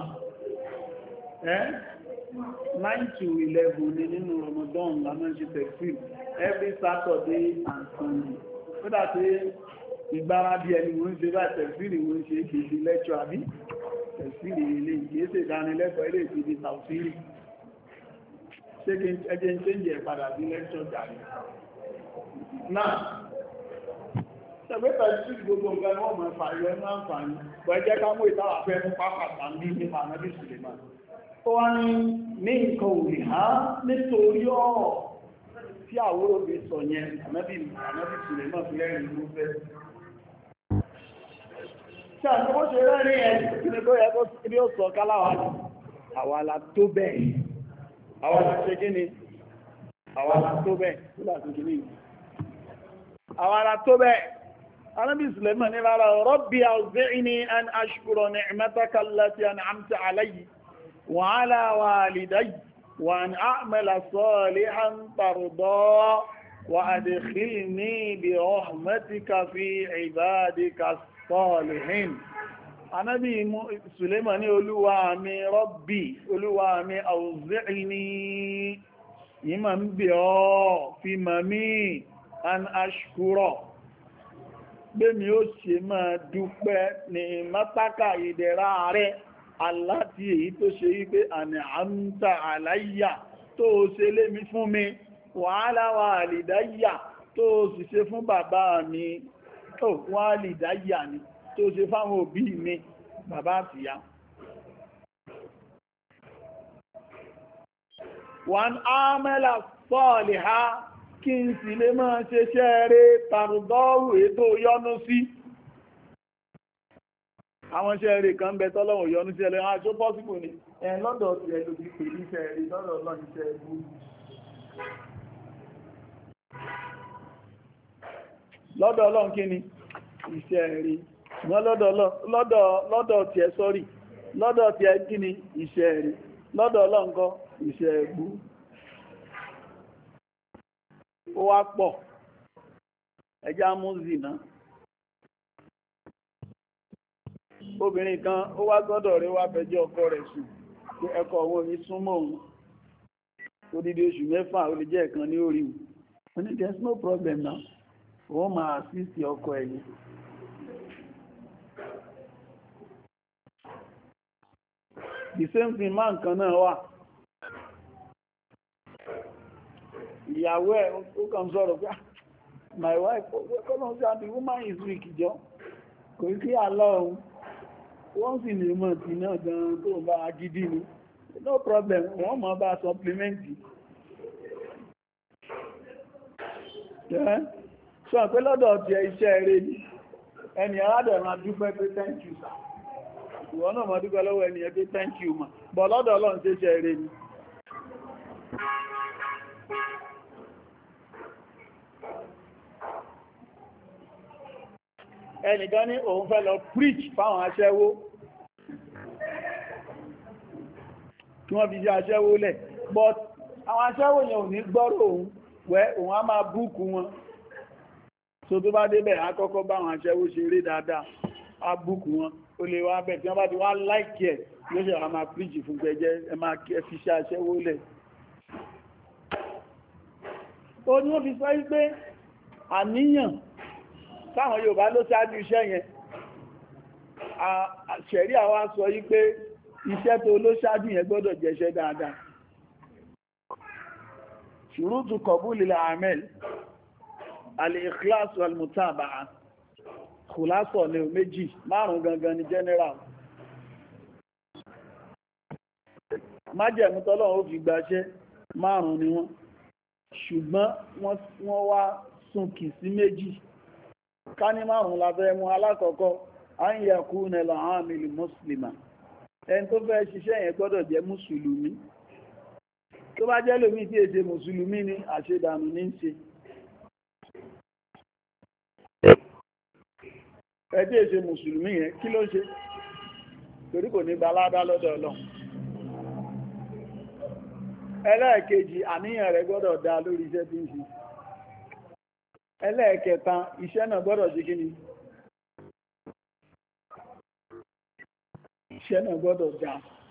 9 to 11 nínú Ramadan la máa ń ṣe tẹ̀sí every Saturday and Sunday so that ìgbáradì ẹni wọ́n ń ṣe bá tẹ̀sí wọ́n ń ṣe kìí lecture àbí tẹ̀sí ilé ìgbésẹ̀ ìdánilẹ́kọ̀ọ́ ilé ìfìdí tàùsírì ṣé kí ẹjẹ́ ń ṣe padà sí lecture jàrí náà ṣẹ̀gbẹ́ta sí gbogbo nǹkan wọ́n mọ̀ fàyọ ní àǹfààní bọ̀ ẹjẹ́ ká mú ìtawà fẹ́ fún pápátá ní nípa Ànábì Sùlẹ́mánù ó wá ní nǹkan òrì ha nítorí ọ̀rọ̀ tí àwòrò bí sọ yẹn Ànábì Sùlẹ́mánù fi rẹ́rìn ìlú fẹ́ ṣe àtúbọ̀ ṣe rẹ́rìn ẹ̀ ní kó yẹ kó bí ó sọ káláwà àwàlà tó bẹ́ẹ̀ àwàlà ṣe kí ni àwàlà tó bẹ́ẹ̀ nígbà tó kí ni àwàlà tó bẹ́ẹ̀ Ànábì Sùlẹ́mánù ní rárá Rabbi awzi'ni an ashkura ni'mataka allati an'amta alayya wa ala walidayya wa an a'mala salihan tardah wa adkhilni bi rahmatika fi ibadika as-salihin. Ànábì Sùlẹ́mánù ní Olúwa mi Rabbi Olúwa mi awzi'ni ìmọ̀ ń bẹ̀ ọ́ fi mọ̀ mí an ashkura gbé mi ó ṣe máa dúpẹ́ ní mátàkà ìdẹ̀ra rẹ̀ aláti èyí tó ṣe wípé àní àmúta àláyà tó ṣe lé mi fún mi wàhálà wàlìdáyà tó sì ṣe fún bàbá mi tó wàlìdáyà ni tó ṣe fáwọn òbí mi bàbá àtìyá. wọ́n ámẹ́là sọ́ọ̀lì ha kí n sì lè máa ṣe ṣẹ́ẹ̀rẹ́ tàrùdọ́rù ètò yọ́nú sí. àwọn ṣẹ́ẹ̀rẹ́ kan bẹ tọ́lọ́run yọ́nú sí ẹlẹ́wọ̀n aṣó pọ́sípò ní lọ́dọ̀ ti ẹ̀ lóbi pè ní ṣẹ́ẹ̀rẹ́ lọ́dọ̀ Ọlọ́run ṣẹ́ẹ̀rẹ́ lọ́dọ̀ Ọlọ́run kí ni ìṣẹ́ẹ̀rẹ́ ṣùgbọ́n lọ́dọ̀ ti ẹ̀ sọ́rí lọ́dọ̀ ti ẹ̀ kí ni ìṣẹ́ẹ̀rẹ́ lọ́dọ̀ Ọlọ́run kọ́ ìṣẹ́ẹ̀gbú. Ó wá pọ̀ ẹjá mú zìnà. Obìnrin kan ó wá gbọ́dọ̀ rẹ̀ wá fẹjọ́ ọkọ rẹ̀ sùn pé ẹkọ òun ní súnmọ́ òun odidi oṣù 6 ó lè jẹ́ ẹ̀kan ní orí òun ní there's no problem now òun máa assist ọkọ ẹ̀yìn. The same thing máa nǹkan náà wà. Ìyàwó ẹ̀ ó kàn sọ̀rọ̀ pé my wife kọ́nà sí àti woman is weak jọ kò kí àlọ́ ohun wọ́n sì lè mọ̀ tí náà gan tó bá agídí ni no problem wọ́n mọ̀ bá supplementi sọ pé lọ́dọ̀ tí ẹ iṣẹ́ rẹ̀ ní ẹni aládẹ̀ máa dúpẹ́ pé thank you sir ìwọ náà máa dúpẹ́ lọ́wọ́ ẹni ẹ pé thank you ma bọ̀ lọ́dọ̀ Ọlọ́run ṣe iṣẹ́ rẹ̀ ní. ẹnìkan ní òun fẹ́ lọ preach fáwọn aṣẹ́wó kí wọ́n fi jẹ́ aṣẹ́wó lẹ̀ but àwọn aṣẹ́wó yẹn ò ní gbọ́rọ̀ òun á máa búùkù wọn so tó bá débẹ̀ á kọ́kọ́ bá àwọn aṣẹ́wó ṣeré dáadáa á búùkù wọn ó lè wá bẹ̀ tí wọ́n bá ti wá láìkì ẹ̀ yóò ṣe àwọn máa preach fún gbẹjẹ́ ẹ máa fi ṣe aṣẹ́wó lẹ̀. ó ní wọ́n fi sọ wípé àníyàn táwọn Yorùbá ló ṣáájú iṣẹ́ yẹn ṣẹ̀rí àwa sọ yí pé iṣẹ́ tó ló ṣáájú yẹn gbọ́dọ̀ jẹ́ṣẹ́ dáadáa. ṣùrútù kọ̀búlì àmẹ́l al-ikhlas wal-mutaba'a kùlásọ̀ ní méjì 5 gangan ní general. májẹ̀mú tọ́lọ́run ó fi gbaṣẹ́ 5 ni wọ́n ṣùgbọ́n wọ́n wá súnkì sí méjì. ká ní 5 la fẹ́ mú alákọ̀ọ́kọ́ an yakuna al-amil muslima ẹni tó fẹ́ ṣiṣẹ́ yẹn gbọ́dọ̀ jẹ́ mùsùlùmí tó bá jẹ́ lómi tí èsè mùsùlùmí ní àṣedànù ní ṣe ẹ̀tí èsè mùsùlùmí yẹn kí ló ṣe torí kò ní balada lọ́dọ̀ Ọlọ́run. ẹlẹ́ẹ̀kejì àníyàn rẹ̀ gbọ́dọ̀ dá lórí iṣẹ́ tí ń ṣe. ẹlẹ́ẹ̀kẹta iṣẹ́ náà gbọ́dọ̀ ṣe kí ni iṣẹ́ náà gbọ́dọ̀ dá.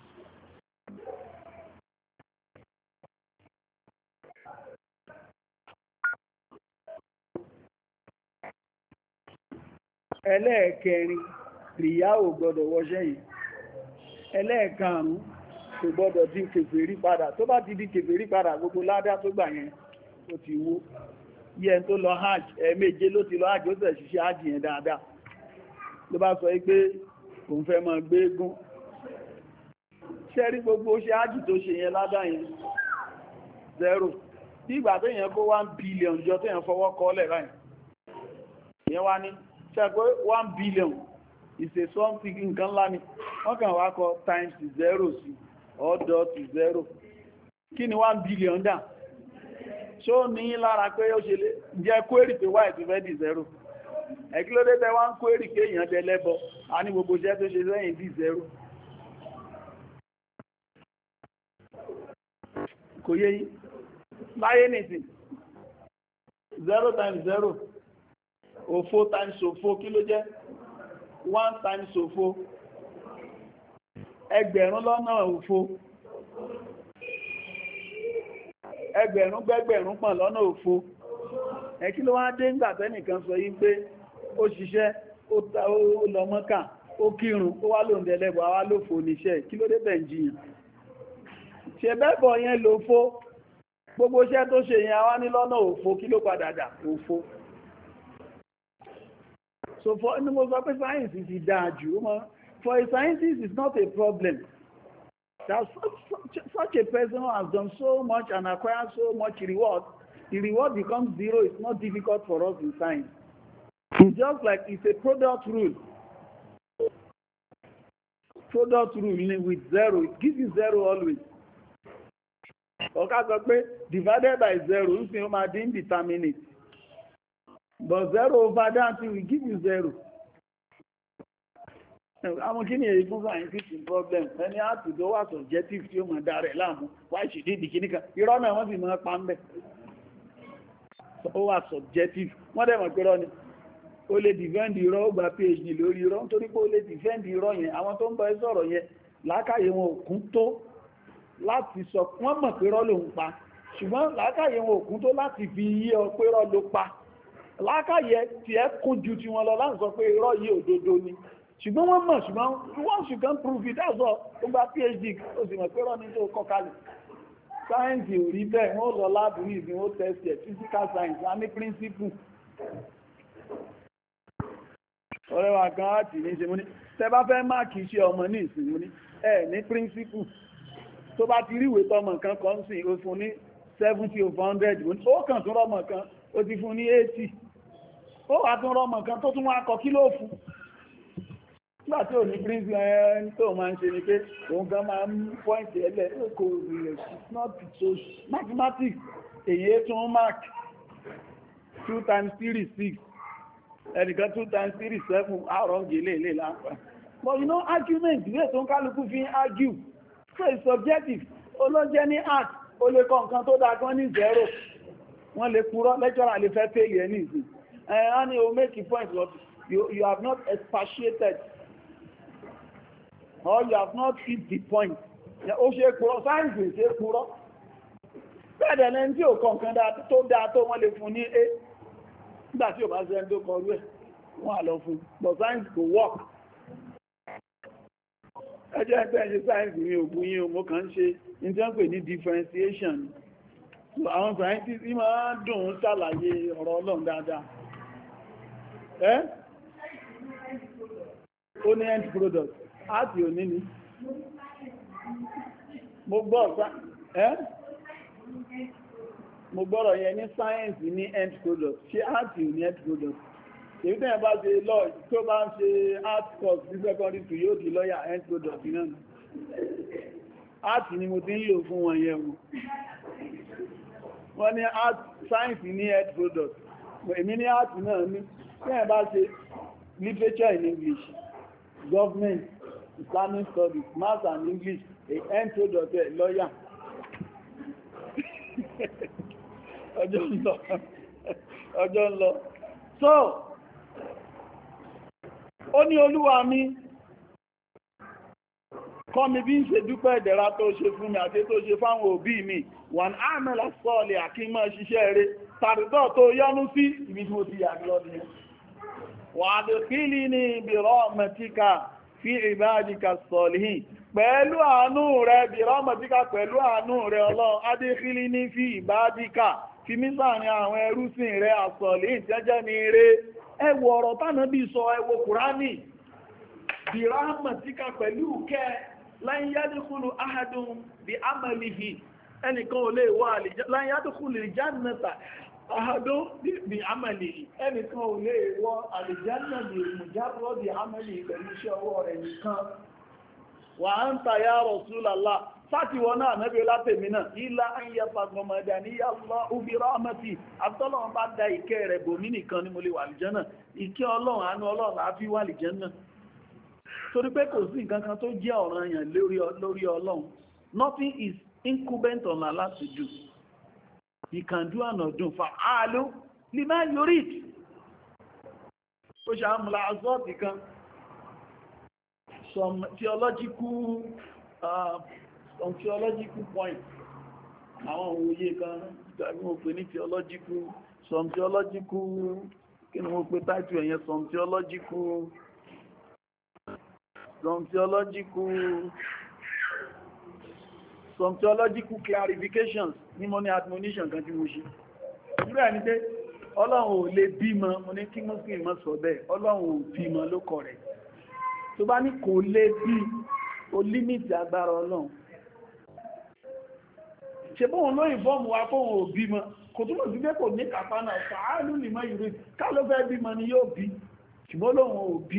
ẹlẹ́ẹ̀kẹrin rìyá ò gbọ́dọ̀ wọṣẹ́ yìí. ẹlẹ́ẹ̀karùn-ún kò gbọ́dọ̀ di kèfèrí padà tó bá ti di kèfèrí padà gbogbo ládá tó gbà yẹn ó ti wó. yẹn tó lọ hajj ẹ̀ẹ̀méje ló ti lọ hajj ó sì ṣiṣẹ́ hajj yẹn dáadáa ló bá sọ pé òun fẹ́ máa gbé eégún ṣẹ́rí gbogbo ṣe hajj tó ṣe yẹn ládá yẹn 0 bí ìgbà tó yẹn kó 1 billion jọ tó yẹn fọwọ́ kọ́lẹ̀ báyìí yẹn wá ní ṣe pé 1 billion is a something nǹkan ńlá ni wọ́n kàn wá kọ times 0 sí or dot 0 kí ni 1 billion dà ṣó ní lára pé ó ṣe lé jẹ́ kwérì pé wáyé tó fẹ́ di 0 ẹ̀kí ló dé tẹ́ wá ń kwérì pé èèyàn tẹ lẹ́bọ a ní gbogbo iṣẹ́ tó ṣe sẹ́yìn di 0 kò yé yí láyé nìsín 0 times 0 òfo times òfo kí ló jẹ́ 1 times òfo ẹgbẹ̀rún lọ́nà òfo ẹgbẹ̀rún gbẹ́gbẹ̀rún pọ̀n lọ́nà òfo ẹ̀kí ló wá dé ńgbà tẹ́nìkan sọ yí pé ó ṣiṣẹ́ ó lọ Mọ́kà ó kírun ó wá lóǹdẹ lẹ́bọ̀ àwá lófo níṣẹ́ kí ló dé bẹ̀ ń jiyàn ṣe bẹ́bọ̀ yẹn lófo gbogbo iṣẹ́ tó ṣe yẹn wá ní lọ́nà òfo kí ló padà dà òfo. So for ní mo sọ pé science ti dáa jù for a scientist it's not a problem that such a person who has done so much and acquired so much reward, the reward becomes zero. It's not difficult for us in science. It's just like it's a product rule. Product rule with zero, it gives you zero always. Ọ̀ká sọ pé divided by zero ń sin ó máa di indeterminate. But zero over that will give you zero. Àwọn kí ni èyí fún scientific problem? Ẹni àtùdó wà subjective tí ó mọ̀ dára ẹ̀ láàmú. Why should it be kìníkà? Irọ́ náà wọ́n sì mọ́ pa ń bẹ̀. Ó wà subjective. Wọ́n dẹ̀ mọ̀ pé rọ́ ni. Ó lè defend irọ́, ó gba PhD lórí irọ́. Nítorí pé ó lè defend irọ́ yẹn. Àwọn tó ń bọ̀ ẹ́ sọ̀rọ̀ yẹn, làákàyè wọn ò kún tó láti sọ wọ́n mọ̀ pé rọ́ ló ń pa. Ṣùgbọ́n làákàyè wọn ò kún tó láti fi yí ọ pé rọ́ ló pa. Làákàyè tí ẹ kún ju ti wọn lọ láti sọ pé irọ́ yìí òdodo ni. Ṣùgbọ́n wọ́n mọ̀ ṣùgbọ́n once you can prove it, that's all. Ó gba PhD ó sì mọ̀ pé rọ́ ní tó kọ́ kalẹ̀. Sáyẹ́ǹsì ò rí bẹ́ẹ̀, wọ́n lọ láàbù ní ìsìn ó test ẹ̀, physical science, a ní principle. Ọ̀rẹ́ wa kan á tì ní ṣe mú ní, tẹ bá fẹ́ máàkì iṣẹ́ ọmọ ní ìsìn mú ní, ní principle. Tó bá ti rí ìwé tọmọ kan kan sí, ó fún ní 70 over 100, ó kàn tún rọ́mọ kan, ó ti fún ní 80. Ó wà tún rọ́mọ kan tó tún wá kọ kí ló fún. Nígbà tí ò ní prínsì ẹni tó máa ń ṣe ni pé òun gan máa ń pọ́ìntì ẹlẹ́ kò rí not so mathematics èyí tún mark 2 times 3 6 ẹnìkan 2 times 3 7 àrùn gèlè ilé láǹfà. But you know argument ìwé tó ń kálukú fi ń argue so it's subjective. Olójẹ́ ní art ó lè kọ nǹkan tó dáa gan ní 0 wọ́n lè purọ́ lecturer lè fẹ́ fail ẹ̀ ní ìsìn and you make a point but you have not expatiated or you have not hit the point. Ó ṣe purọ́ sáyẹ̀nsì ṣe purọ́ bẹ́ẹ̀dẹ̀ lẹ́ni tí ò kọ̀ọ̀kan tó dáa tó wọ́n lè fún ní a nígbà tí ò bá ṣe ń tó kọrú ẹ̀ wọ́n à lọ fún but sáyẹ̀nsì kò work. Ẹjọ́ ẹgbẹ́ ẹ̀ṣẹ́ sáyẹ̀nsì ní ògùn yìí o mo kàn ń ṣe ní tí wọ́n pè ní differentiation. Àwọn scientists ní máa ń dùn ún ṣàlàyé ọ̀rọ̀ Ọlọ́run dáadáa. Ó ní end product áàtì òní ni mo gbọ́rọ̀ yẹn ní sáyẹ́ǹsì ní end product ṣe áàtì òní end product èyí tẹ́yẹ bá ṣe lọ tó bá ń ṣe art course ní secondary school yóò di lawyer end product náà áàtì ni mo ti ń lò fún wọn yẹn wọ́n ní art sáyẹ́ǹsì ní end product èmi ní áàtì náà ní tẹ́yẹ bá ṣe literature in English government Islamic studies, maths and English, a end product lawyer. Ọjọ́ ń lọ. So, ó ní Olúwa mi, kọ́ mi bí ń ṣe dúpẹ́ ìdẹ̀ra tó ṣe fún mi àti tó ṣe fáwọn òbí mi, wọ́n àmẹ́lá sọ́ọ̀lẹ̀ àkímọ̀ ṣiṣẹ́ rẹ̀, tàbítọ́ tó yọ́nú sí ibi tí mo ti yà lọ ní. Wà á lè kílì ní ìbìrọ̀ mẹ́tíkà fi ìbádìíkà sọ̀lìhìn pẹ̀lú àánú rẹ̀ bí rọ́mọ̀tíkà pẹ̀lú àánú rẹ̀ Ọlọ́run adékílí ní fi ìbádìíkà fi mísàrin àwọn ẹrúsìn rẹ̀ àsọ̀lìhìn jẹ́jẹ́ ní eré ẹwọ ọ̀rọ̀ tánàbí sọ ẹwọ Kùránì bí rọ́mọ̀tíkà pẹ̀lú kẹ́ lan yadkhulu ahadun bí amalihi ẹnìkan ò lè wọ lan yadkhulu al-jannata ahadun bí amalihi ẹnìkan ò lè wọ àlìjánà bí mujarradi amalihi pẹ̀lú iṣẹ́ ọwọ́ rẹ̀ nìkan wa anta ya Rasulallah sáti wọn náà nẹ́bí látẹ̀mí náà ilá ayẹfà gbọmọdé ní yàlọ́ ubi rahmati àtọ́lọ́wọ́n bá da ìkẹ́ rẹ̀ bòmí nìkan ní mo lè wà àlìjánà ìkẹ́ Ọlọ́run àánú Ọlọ́run àfi wà àlìjánà torí pé kò sí nǹkan kan tó jẹ́ ọ̀ranyàn lórí Ọlọ́run nothing is incumbent on Allah to do. He can do and not do. Fa'alu lima yurid. Ó ṣe àmúlà azọ́ọ̀tì kan. Some theological point. Àwọn òye kan tàbí mo pè ní some theological, kí ni mo pè táìtù ẹ̀yẹn, some theological some theological clarifications ní mo ní admonition kan tí mo ṣe. Ìgbà ní pé Ọlọ́run ò lè bímọ, mo ní kí Muslim mọ́ sọ bẹ́ẹ̀, Ọlọ́run ò bímọ ló correct. Tó bá ní kò lè bí, o límìtì agbára Ọlọ́run. Ṣe bóhun ló ìfọ́mù wa fóhun ò bímọ, kò túnmọ̀ sí pé kò ní kàfà náà, fàálù lè mọ́ ìrìn, ká ló fẹ́ bímọ ni yóò bí, ṣùgbọ́n lóhun ò bí.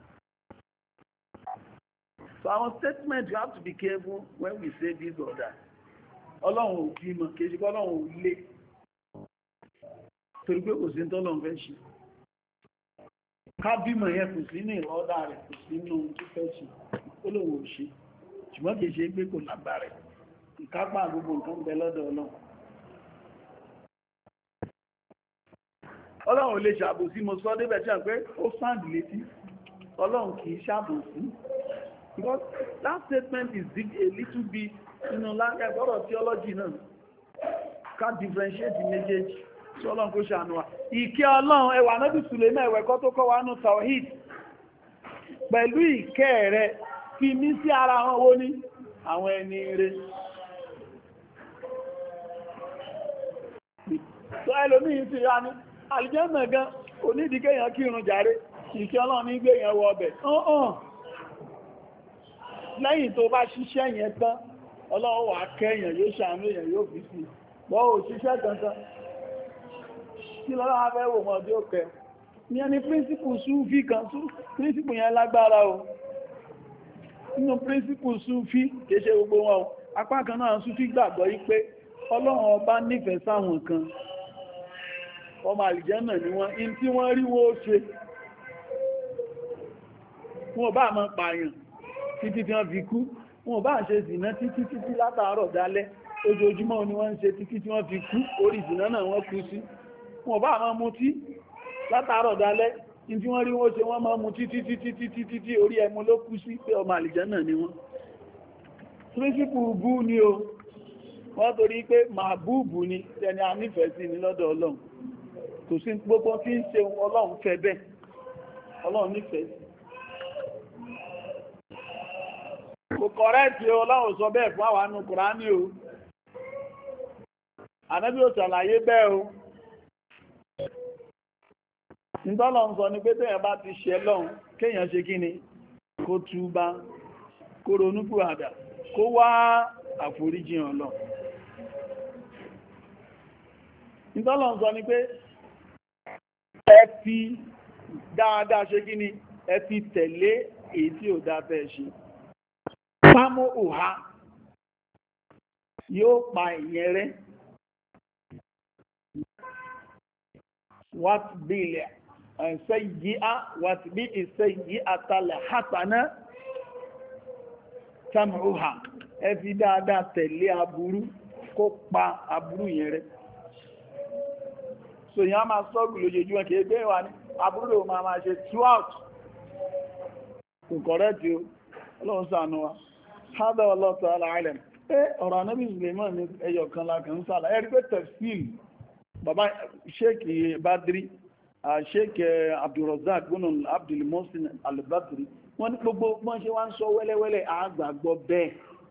So our statement, you have to be careful when we say this or that. Ọlọ́run ò bímọ, kìí ṣe Ọlọ́run ò lé. Torí pé kò sí ní tọ́lọ́run fẹ́ ṣe. Ká bímọ yẹn kò sí ní ìrọ́dá rẹ̀, kò sí nínú tó fẹ́ ṣe. Ó lòun ò ṣe. Ṣùgbọ́n kìí ṣe pé kò lágbára. Ìkápá gbogbo nǹkan bẹ lọ́dọ̀ Ọlọ́run. Ọlọ́run ò lè ṣàbòsí, mo sọ débẹ̀ tí a pé ó sáàdì létí. Ọlọ́run kìí ṣàbòsí. Because that statement is a little bit, like ọ̀rọ̀ theology náà. Can't differentiate the méjèèjì. Tí Ọlọ́run kó ṣàánú wa. Ìkẹ́ Ọlọ́run ẹwà Nábì Sùlẹ́mọ̀ ẹ̀wẹ̀kọ́ tó kọ́ wa nù Tawhid. Pẹ̀lú ìkẹ́ rẹ̀ fi mí sí ara wọn wó ní àwọn ẹni rẹ̀. Tó ẹlòmíì ti rá ní, àlùjànnà gan, onídìíkẹ́ èèyàn kírun jàre, ìkẹ́ Ọlọ́run ní gbé èèyàn wọ ọbẹ̀. Lẹ́yìn tó bá ṣiṣẹ́ yẹn tán, Ọlọ́run wà kẹ́yàn yóò ṣàánú èèyàn yóò fi sí. Bọ́ ò ṣiṣẹ́ kankan. Kí lọ́lọ́ wá fẹ́ wò mọ́ ọdí òkè. Ní ẹni príncipù Súfí kan, príncipù yẹn lágbára o. Nínú príncipù Súfí, kìí ṣe gbogbo wọn o. Apá kan náà Súfí gbàgbọ́ yí pé Ọlọ́run ọba nífẹ̀ẹ́ sáwọn kan. Ọmọ àlùjànnà ni wọ́n, in tí wọ́n rí wọ́n ṣe. Wọ́n bá máa pààyàn títí tí wọ́n fi kú, wọn bá ṣe zìnà títí látàárọ̀ dálẹ́, ojoojúmọ́ ni wọ́n ń ṣe títí tí wọ́n fi kú, orí zìnà náà wọ́n kú sí. Wọn bá máa mutí látàárọ̀ dálẹ́, in tí wọ́n rí wọ́n ṣe wọ́n máa mutí títí orí ẹmu ló kú sí, pé ọmọ àlùjànnà ni wọ́n. Príncipù bú ni o, wọ́n torí pé màbúùbù ni tẹni a nífẹ̀ẹ́ sí ni lọ́dọ̀ Ọlọ́run. Kò sí gbogbo tí ń ṣe Ọlọ́run fẹ́ bẹ́ẹ̀, Ọlọ́run nífẹ̀ẹ́ sí. Kò kọ̀rẹ́tì Ọlọ́run sọ bẹ́ẹ̀ fún àwọn anú Kùránì o. Ànábì ò ṣàlàyé bẹ́ẹ̀ o. Ìtọ́lọ̀ ń sọ ní pé tẹ́yàn bá ti ṣẹ̀ lọ́hun, kéèyàn ṣe kí ni? Kó túbá, kó ronúpìwàdà, kó wá àforíjì Ọlọ́run. Ìtọ́lọ̀ ń sọ ní pé ẹ fi dáadáa ṣe kí ni? Ẹ fi tẹ̀lé èyí tí ò dá fẹ́ ṣe. Pámú òhá yóò pa ìyẹn rẹ̀. Wàtí bí ìsẹ́yí àtàlẹ̀ hátàná sámú òhá. Ẹ fi dáadáa tẹ̀lé aburú kó pa aburú yẹn rẹ̀. So yẹn a máa sọ́rù lójoojúmọ́ kìí gbé wà ní aburú ló máa ṣe throughout. Kò kọ̀rẹ́tì o, Ọlọ́run ṣàánú wa. Hádà Wallahu ta'ala a'lam. Ọ̀rọ̀ Ànábì Sùlẹ́mọ̀ ní ẹyọ kan lákan ń sàlá. Ẹ̀rí pé tafsir, bàbá Sheikh Badri, Sheikh Abdulrazak Ibn Abdul Muhsin Al-Badri, wọ́n ní gbogbo wọ́n ṣe wá ń sọ wẹ́lẹ́wẹ́lẹ́ àgbàgbọ́ bẹ́ẹ̀.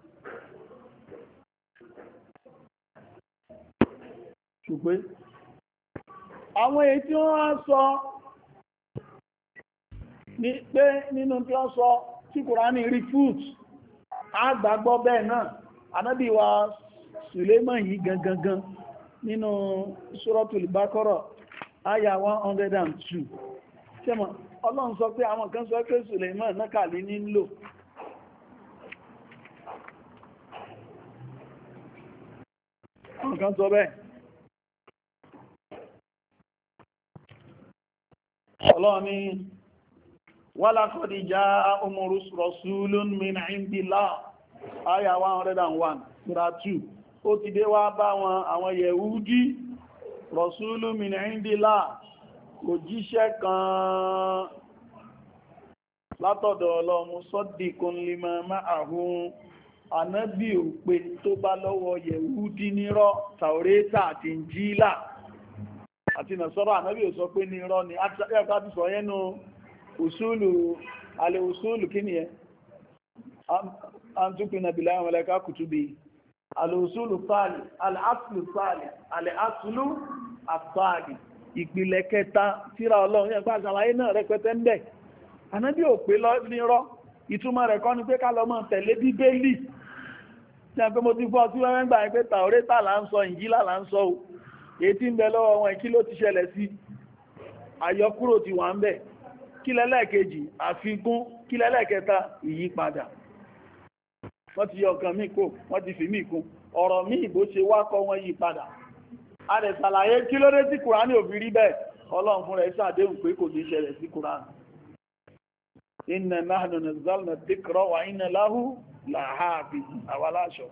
Ṣùgbọ́n àwọn èyí tí wọ́n á sọ ní pé nínú tí wọ́n sọ tí Kùránì refute àgbàgbọ́ bẹ́ẹ̀ náà. Ànábì wa Sùlẹ́mọ̀ yìí gangan nínú Suratul Baqarah àyà 102. Ṣẹ́mọ̀, Ọlọ́run sọ pé àwọn kan sọ pé Sùlẹ́mọ̀ nákàlí nílò. Àwọn kan sọ bẹ́ẹ̀. Ọlọ́run ní وَلَقَدْ جَاءَهُمْ رَسُولٌ مِّنْ عِندِ اللَّهِ Aya 101, Surah 2. Ó ti dé wá bá àwọn Yẹ̀húdí, Rasulun min indillah, òjíṣẹ́ kan látọ̀dọ̀ Ọlọ́run, musaddiqun lima ma'ahum, ànábì ò pé tó bá lọ́wọ́ Yẹ̀húdí nírọ́, Tàórátà àti Ìnjílà àti Nàsárà, ànábì ò sọ pé nírọ́ ni. Ẹ̀ka ti sọ yẹnu usulu kí ni ẹ? An tukuna billahi wa malaika kutubi al-usulu sáàlì al-aslu sáàlì al-aslu àsáàlì ìpìlẹ̀ kẹta tírà ọlọ́run yẹn gbá àṣàlàyé náà rẹpẹtẹ ń bẹ. Ànábì ò pé nírọ́, ìtumọ̀ rẹ̀ kọ́ ni pé ká lọ mọ́ tẹ̀lé bíbélì. Tí a pé mo ti fọ́ sí wẹ́wẹ́ gbà pé Tàórátà là ń sọ, Ìnjílà là ń sọ o. Èyí tí ń bẹ lọ́wọ́ wọn kí ló ti ṣẹlẹ̀ sí? Àyọkúrò ti wà ń bẹ. Kí lẹ́lẹ́kejì? Àfikún. Kí lẹ́lẹ́kẹta? Ìyípadà. Wọ́n ti yọ ọ̀kan míì kó, wọ́n ti fi míì kún. Ọ̀rọ̀ míì bó ṣe wá kọ́ wọ́n yí padà. A lè ṣàlàyé kí ló dé tí Kùránì ò fi rí bẹ́ẹ̀. Ọlọ́run fún rẹ̀ ṣàdéhùn pé kò ní ṣẹlẹ̀ sí Kùránì. Inna nahnu nazzalna dhikra wa inna lahu lahafizun. Àwa láṣọ.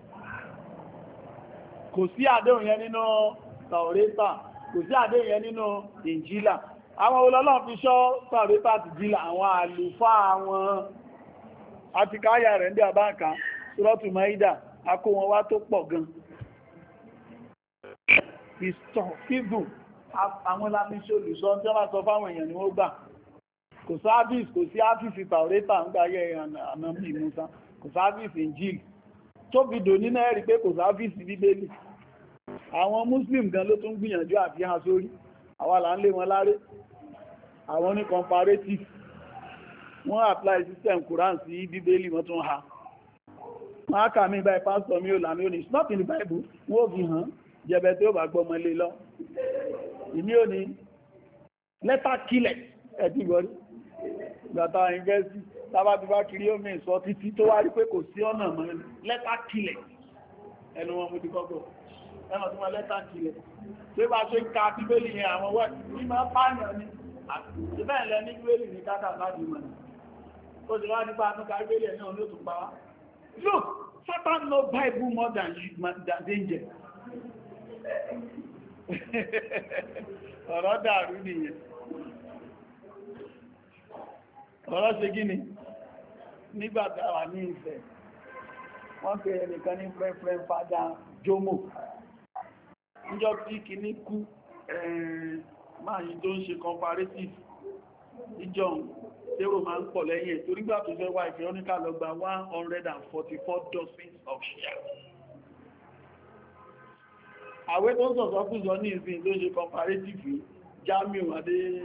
Kò sí àdéhùn yẹn nínú Tàórátà, kò sí àdéhùn yẹn nínú Ìnjílà. Àwọn olọ́lọ́ fi ṣọ́ Tàórátà àti Ìnjílà, àwọn àlùfáà wọn. Àti káyà rẹ̀ ń dé àbáǹkà, Suratu Maida, a kó wọn wá tó pọ̀ gan. Ìstọ̀fíìdù, àwọn lámíṣẹ́ olùsọ tí wọ́n bá sọ fáwọn èèyàn ni wọ́n gbà. Kò sáàbìs, kò sí áfíìsì Tàórátà ń gbáyé ànàmì Mùsá, kò sáàbìs Ìnjíl. Tó fi dò nínú ẹ̀rí pé kò sáàbìs Bíbélì. Àwọn Muslim gan ló tún gbìyànjú àti há sórí. Àwa là ń lé wọn láré. Àwọn ní comparative. Wọ́n apply system Quran sí Bíbélì wọ́n tún ha. Wọ́n á kà mí báyìí pastor mi ò lànà òní. It's not in the Bible. Wọ́n ò fi hàn. Jẹ́bẹ̀ tí ó bá gbọ́mọ lé lọ. Ìmí ò ní lẹ́tà kílẹ̀ ẹ̀dí ìgbọ́rí. Gbàtà ìgbẹ́sí tábà ti bá kiri omi ìsọ títí tó wá rí pé kò sí ọ̀nà mọ́ lẹ́tà kílẹ̀. Ẹnu wọn mú ti kọ́kọ́. Ẹnu tí wọ́n lẹ́tà kílẹ̀. Tí bá ṣe ń ka Bíbélì yẹn àwọn wọ́n ní máa pààyàn ni. Ìbẹ́ ìlẹ́ ní Bíbélì ní kátà láti mọ̀. Ó ti wá nípa àtúnkà Bíbélì ẹ̀ náà ló tún pa wá. Look, Satan know Bible more than angel. Ọ̀rọ̀ dàrú nìyẹn. Ọ̀rọ̀ ṣe gíní? Nígbàtà wà ní Ifẹ̀, wọ́n pè ẹnìkan ní Reverend Father Jomo. Níjọ́ tí kìíní kú, máa yìí tó ń ṣe comparative ìjọ tẹ́rò máa ń pọ̀ lẹ́yìn ẹ̀ torí gbà tó fẹ́ wá ìfẹ́ oníkà lọ gba 144 dozens of shares. Àwẹ́ tó sọ̀sọ́ fún ìjọ ní ìsìn tó ṣe comparative Jamiu Adé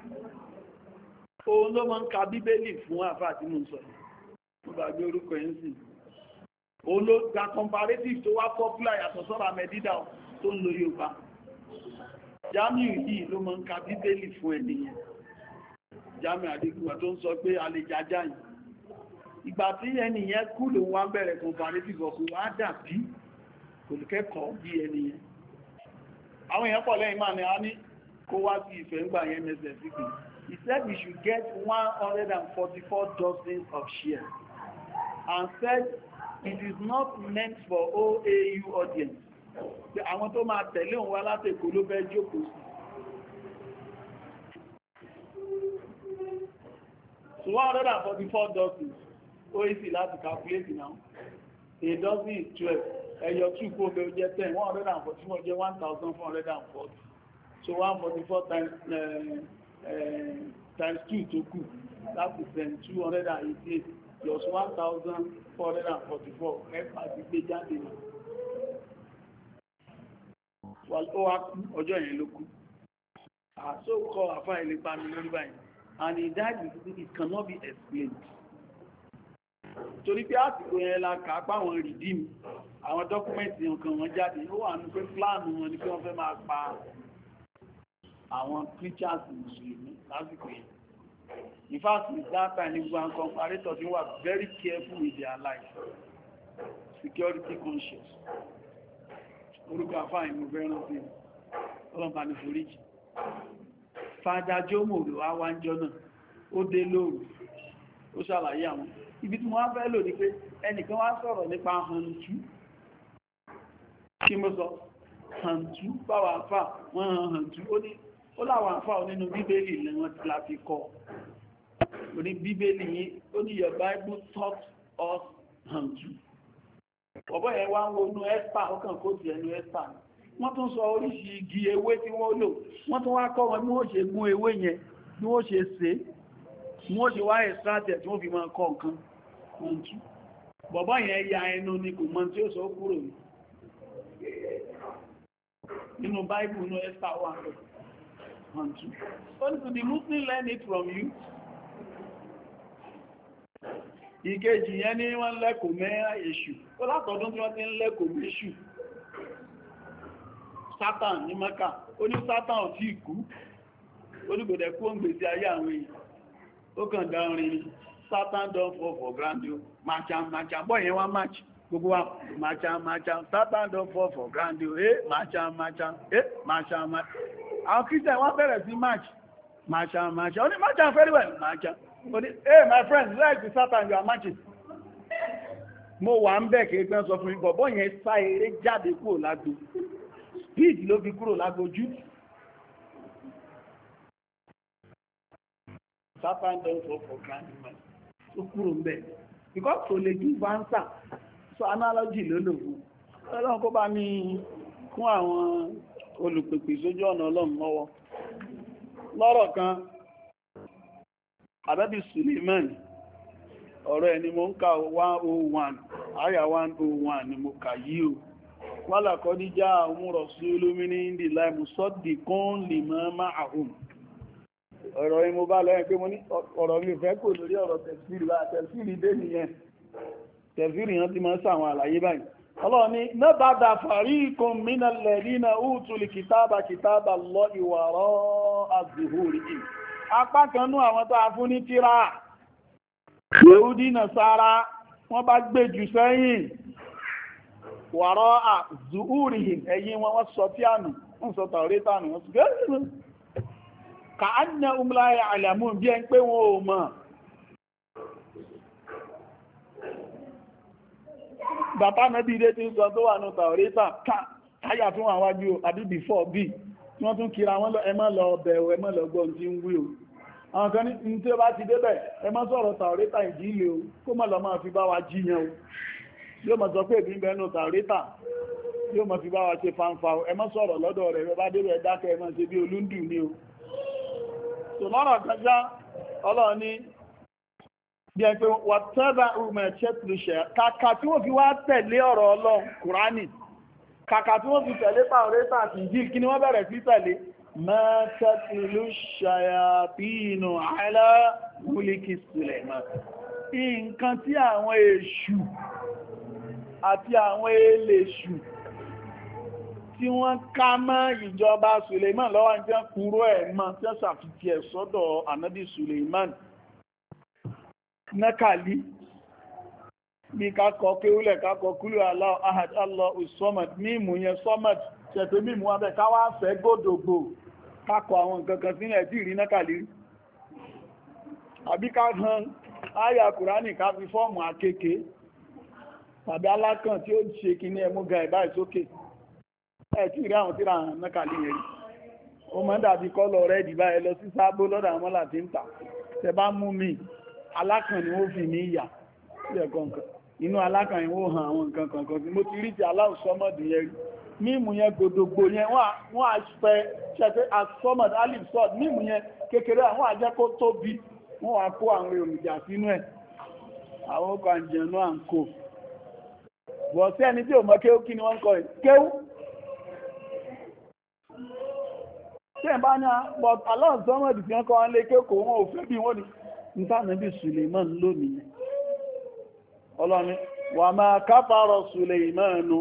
òun ló máa ń ka Bíbélì fún àfáà tí mo sọ mo gbàgbé orúkọ ẹ̀ ń sìn. Òun ló gba comparative tó wá popular yàtọ̀ sọ́rọ̀ Amẹ́dídà tó ń lo Yorùbá. Jamiu yìí ló máa ń ka Bíbélì fún ènìyàn. Jamiu Adékúwà tó ń sọ pé a lè jàjá yìí. Ìgbà tí ẹnìyàn kú ló wá bẹ̀rẹ̀ comparative ọkùn wá dàbí kò lè kẹ́kọ̀ọ́ bí ẹnìyàn. Àwọn èèyàn pọ̀ lẹ́yìn máa ní a ní kó wá sí Ifẹ̀ ńgbà yẹn mẹ́sẹ̀ síkì. He said we should get 144 dozens of shares and said it is not meant for OAU audience. Àwọn tó máa tẹ̀lé òun wá láti Èkó ló fẹ́ jókòó sí. So 144 dozens, ó easy láti calculate now. A dozen is 12. Ẹyọ 2 kó bẹ jẹ́ 10, 144 jẹ́ 1,440. So 144 times 2 tó kù, that is 288 plus 1,444. Ẹ̀fà ti gbé jáde náà. Ó wá kú, ọjọ́ yẹn ló kú. So-called àfáà ilé pa mi lórí báyìí. And he died because it cannot be explained. Torí pé àsìkò yẹn la kà á páwọn redeem àwọn dọ́kúmẹ́ntì nǹkan wọn jáde ó wà ní pé pláànù wọn ni pé wọ́n fẹ́ máa pa àwọn preachers Mùsùlùmí lásìkò yẹn. In fact, with that time, the comparators were very careful with their life, security conscious. Orúkọ àfáà ìmú fẹ́ rántí ọlọ́pàá ní foríjì. Fàdà Jómò ló wá wá ń jọ náà, ó dé lóòrù, ó ṣàlàyé àwọn. Ibi tí wọ́n fẹ́ lò ní pé ẹnìkan wá sọ̀rọ̀ nípa hàntú. Kí mo sọ? Hàntú, báwọn àfáà, wọ́n hàntú. Ó láwọn àfáà nínú Bíbélì lẹ́wọ̀n tí la fi kọ́. Oní Bíbélì yìí, ó ní your Bible taught us hàntú. Ọ̀bọ̀ yẹn wá ń wo inú ẹ́sà, ó kàn kó ti ẹnu ẹ́sà. Wọ́n tún sọ oríṣi igi ewé tí wọ́n lò. Wọ́n tún wá kọ́ wọn bí wọ́n ṣe gún ewé yẹn, bí wọ́n ṣe sè é, bí wọ́n ṣe wá extract tí wọ́n fi máa kọ́ nǹkan. Bọ̀bọ̀ yẹn ya ẹnu ni kò mọ̀ tí ó sọ kúrò ní. Nínú Bible ní Esther 1:2. Only to the Muslim learn it from you. Ìkejì yẹn ní wọ́n lẹ́kọ̀ọ́ mẹ́ èṣù. Ó látọ̀dún tí wọ́n ti ń lẹ́kọ̀ọ́ méṣù. Sátán ní Mẹ́kà. Ó ní Sátán ò tí ìkú. Olúgbòdẹ̀ kú ó ń gbèsè ayé àwọn èèyàn. Ó kàn dá orin ni. Satan don fall for ground. Machan. Bọ́ yẹn wá match. Gbogbo wa machan. Satan don fall for ground. Machan. Machan. Àwọn Christian wọ́n bẹ̀rẹ̀ sí match. Machan. Ó ní machan very well. Machan. Ó ní, hey my friend, like the Satan you are matching. Mo wà ń bẹ̀ kí ẹgbẹ́ sọ fún mi, bọ̀bọ́ yẹn sá eré jáde kúrò lágbo. Speed ló fi kúrò lágbo jù. Satan don fall for ground. Ó kúrò ń bẹ̀. Because kò lè give answer. So analogy ló lò fún. Ọlọ́run kó bá ní kún àwọn olùpèpè sójú ọ̀nà Ọlọ́run lọ́wọ́. Lọ́rọ̀ kan, Ànábì Suleiman, ọ̀rọ̀ ẹni mo ń ka 101, àyà 101 ni mo kà yí o. Wala kọ́díjá àwọn rasulun min indillahi musaddiqun lima ma'ahum. Ọ̀rọ̀ yìí mo bá lọ́yìn pé mo ní ọ̀rọ̀ mi fẹ́ kò lórí ọ̀rọ̀ tẹ̀síìrì bá tẹ̀síìrì dé nìyẹn. Tẹ̀síìrì yẹn ti máa ń sàwọn àlàyé báyìí. Ọlọ́run ní nabada fariqun minal ladina utul kitaba kitaballahi wara'a zuhurihim. Apá kan nú àwọn tó a fún ní tírà. Yehudi Nasara wọ́n bá gbé jù sẹ́yìn. Wara'a zuhurihim ẹ̀yìn wọn wọ́n sọ tíànù, wọ́n sọ Tàórátà nù, wọ́n sọ gẹ́gẹ́ ka'annahum la ya'lamun bí ẹn pé wọn ò mọ̀. Bàbá Nábì dé tí ń sọ tó wà ní Tàórátà káyà fún àwọn wájú àbí before bí wọ́n tún kira wọn lọ ẹmọ́ lọ bẹ̀wọ̀ ẹmọ́ lọ gbọ́n tí ń wí o. Àwọn kan ní tí ó bá ti débẹ̀ ẹmọ́ sọ̀rọ̀ Tàórátà ìdílé o kó mọ́ lọ máa fi bá wa jíyàn o. Yóò mọ̀ sọ pé ìbí bẹnu Tàórátà yóò mọ̀ fi bá wa ṣe fanfa o ẹmọ́ sọ̀rọ̀ lọ́dọ̀ rẹ̀ bá débẹ̀ dákẹ́ ẹmọ́ ṣe bí olúndù ní o. Lọ́rọ̀ kọjá Ọlọ́run ní bí ẹn pé whatever women ṣẹ́tìlúṣẹ́ kàkà tí wọ́n fi wá tẹ̀lé ọ̀rọ̀ Ọlọ́run Kùránì kàkà tí wọ́n fi tẹ̀lé Tàórátà àti Ìnjílì kí ni wọ́n bẹ̀rẹ̀ sí tẹ̀lé ma tatlu shayatinu ala mulki Sulaiman. Nǹkan tí àwọn èṣù àti àwọn eléṣù tí wọ́n ká mọ́ ìjọba Suleiman lọ́wọ́ ní jẹ́ kúrò ẹ̀mọ́ tí ó ṣàfihì ẹ̀ sọ́dọ̀ ànábì Suleiman nákàlí bí kákọ̀ kéwúlẹ̀ kákọ̀ kúrò Allahu ahad Allahu samad mímú yẹn sọ́mọ̀d ṣẹ̀tẹ̀ mímú abẹ́ káwá fẹ́ gódògbò kákọ̀ àwọn nǹkan kan sílẹ̀ tí rí nákàlí àbí ká hàn áyà Kùránì ká fi fọ́ọ̀mù àkekèé tàbí alákàn tí ó ṣe kí ní ẹmú ga ìbá ìsókè ẹ̀tí rí àwọn tíra nákàlí yẹn rí o mọ́ dàbí kọ́lọ̀ rẹ̀ dìbá ẹ lọ sí sábó lọ́dọ̀ àwọn mọ́là tí ń tà tẹ bá mú mi alákàn ni ó fi ní ìyà sílẹ̀ kọ̀ọ̀kan inú alákàn yẹn ó hàn àwọn nǹkan kọ̀ọ̀kan tí mo ti rí ti aláùsọ́mọ̀dì yẹn rí mímú yẹn gbogbo yẹn wọ́n á fẹ́ ṣẹ́fẹ́ asọ́mọ̀dì alif sọ́ọ̀dì mímú yẹn kékeré àwọn àjẹ́ kó tóbi wọ́n wá kó àwọn èròjà sínú ẹ̀ àwọn ọkọ̀ àjẹ̀nú à ń kó bọ̀ sí ẹni tí ò mọ̀ kéwú kí ni wọ́n ń kọ́ ẹ̀ kéwú tí ẹ̀ bá ní but aláàzọ́mọ̀dì tí wọ́n kọ́ wọn lé kéèkó wọn ò fẹ́ bí wọ́n ni ní tánàbí Suleiman lónìí ọlọ́ni wà máa káfàrọ̀ Suleimanu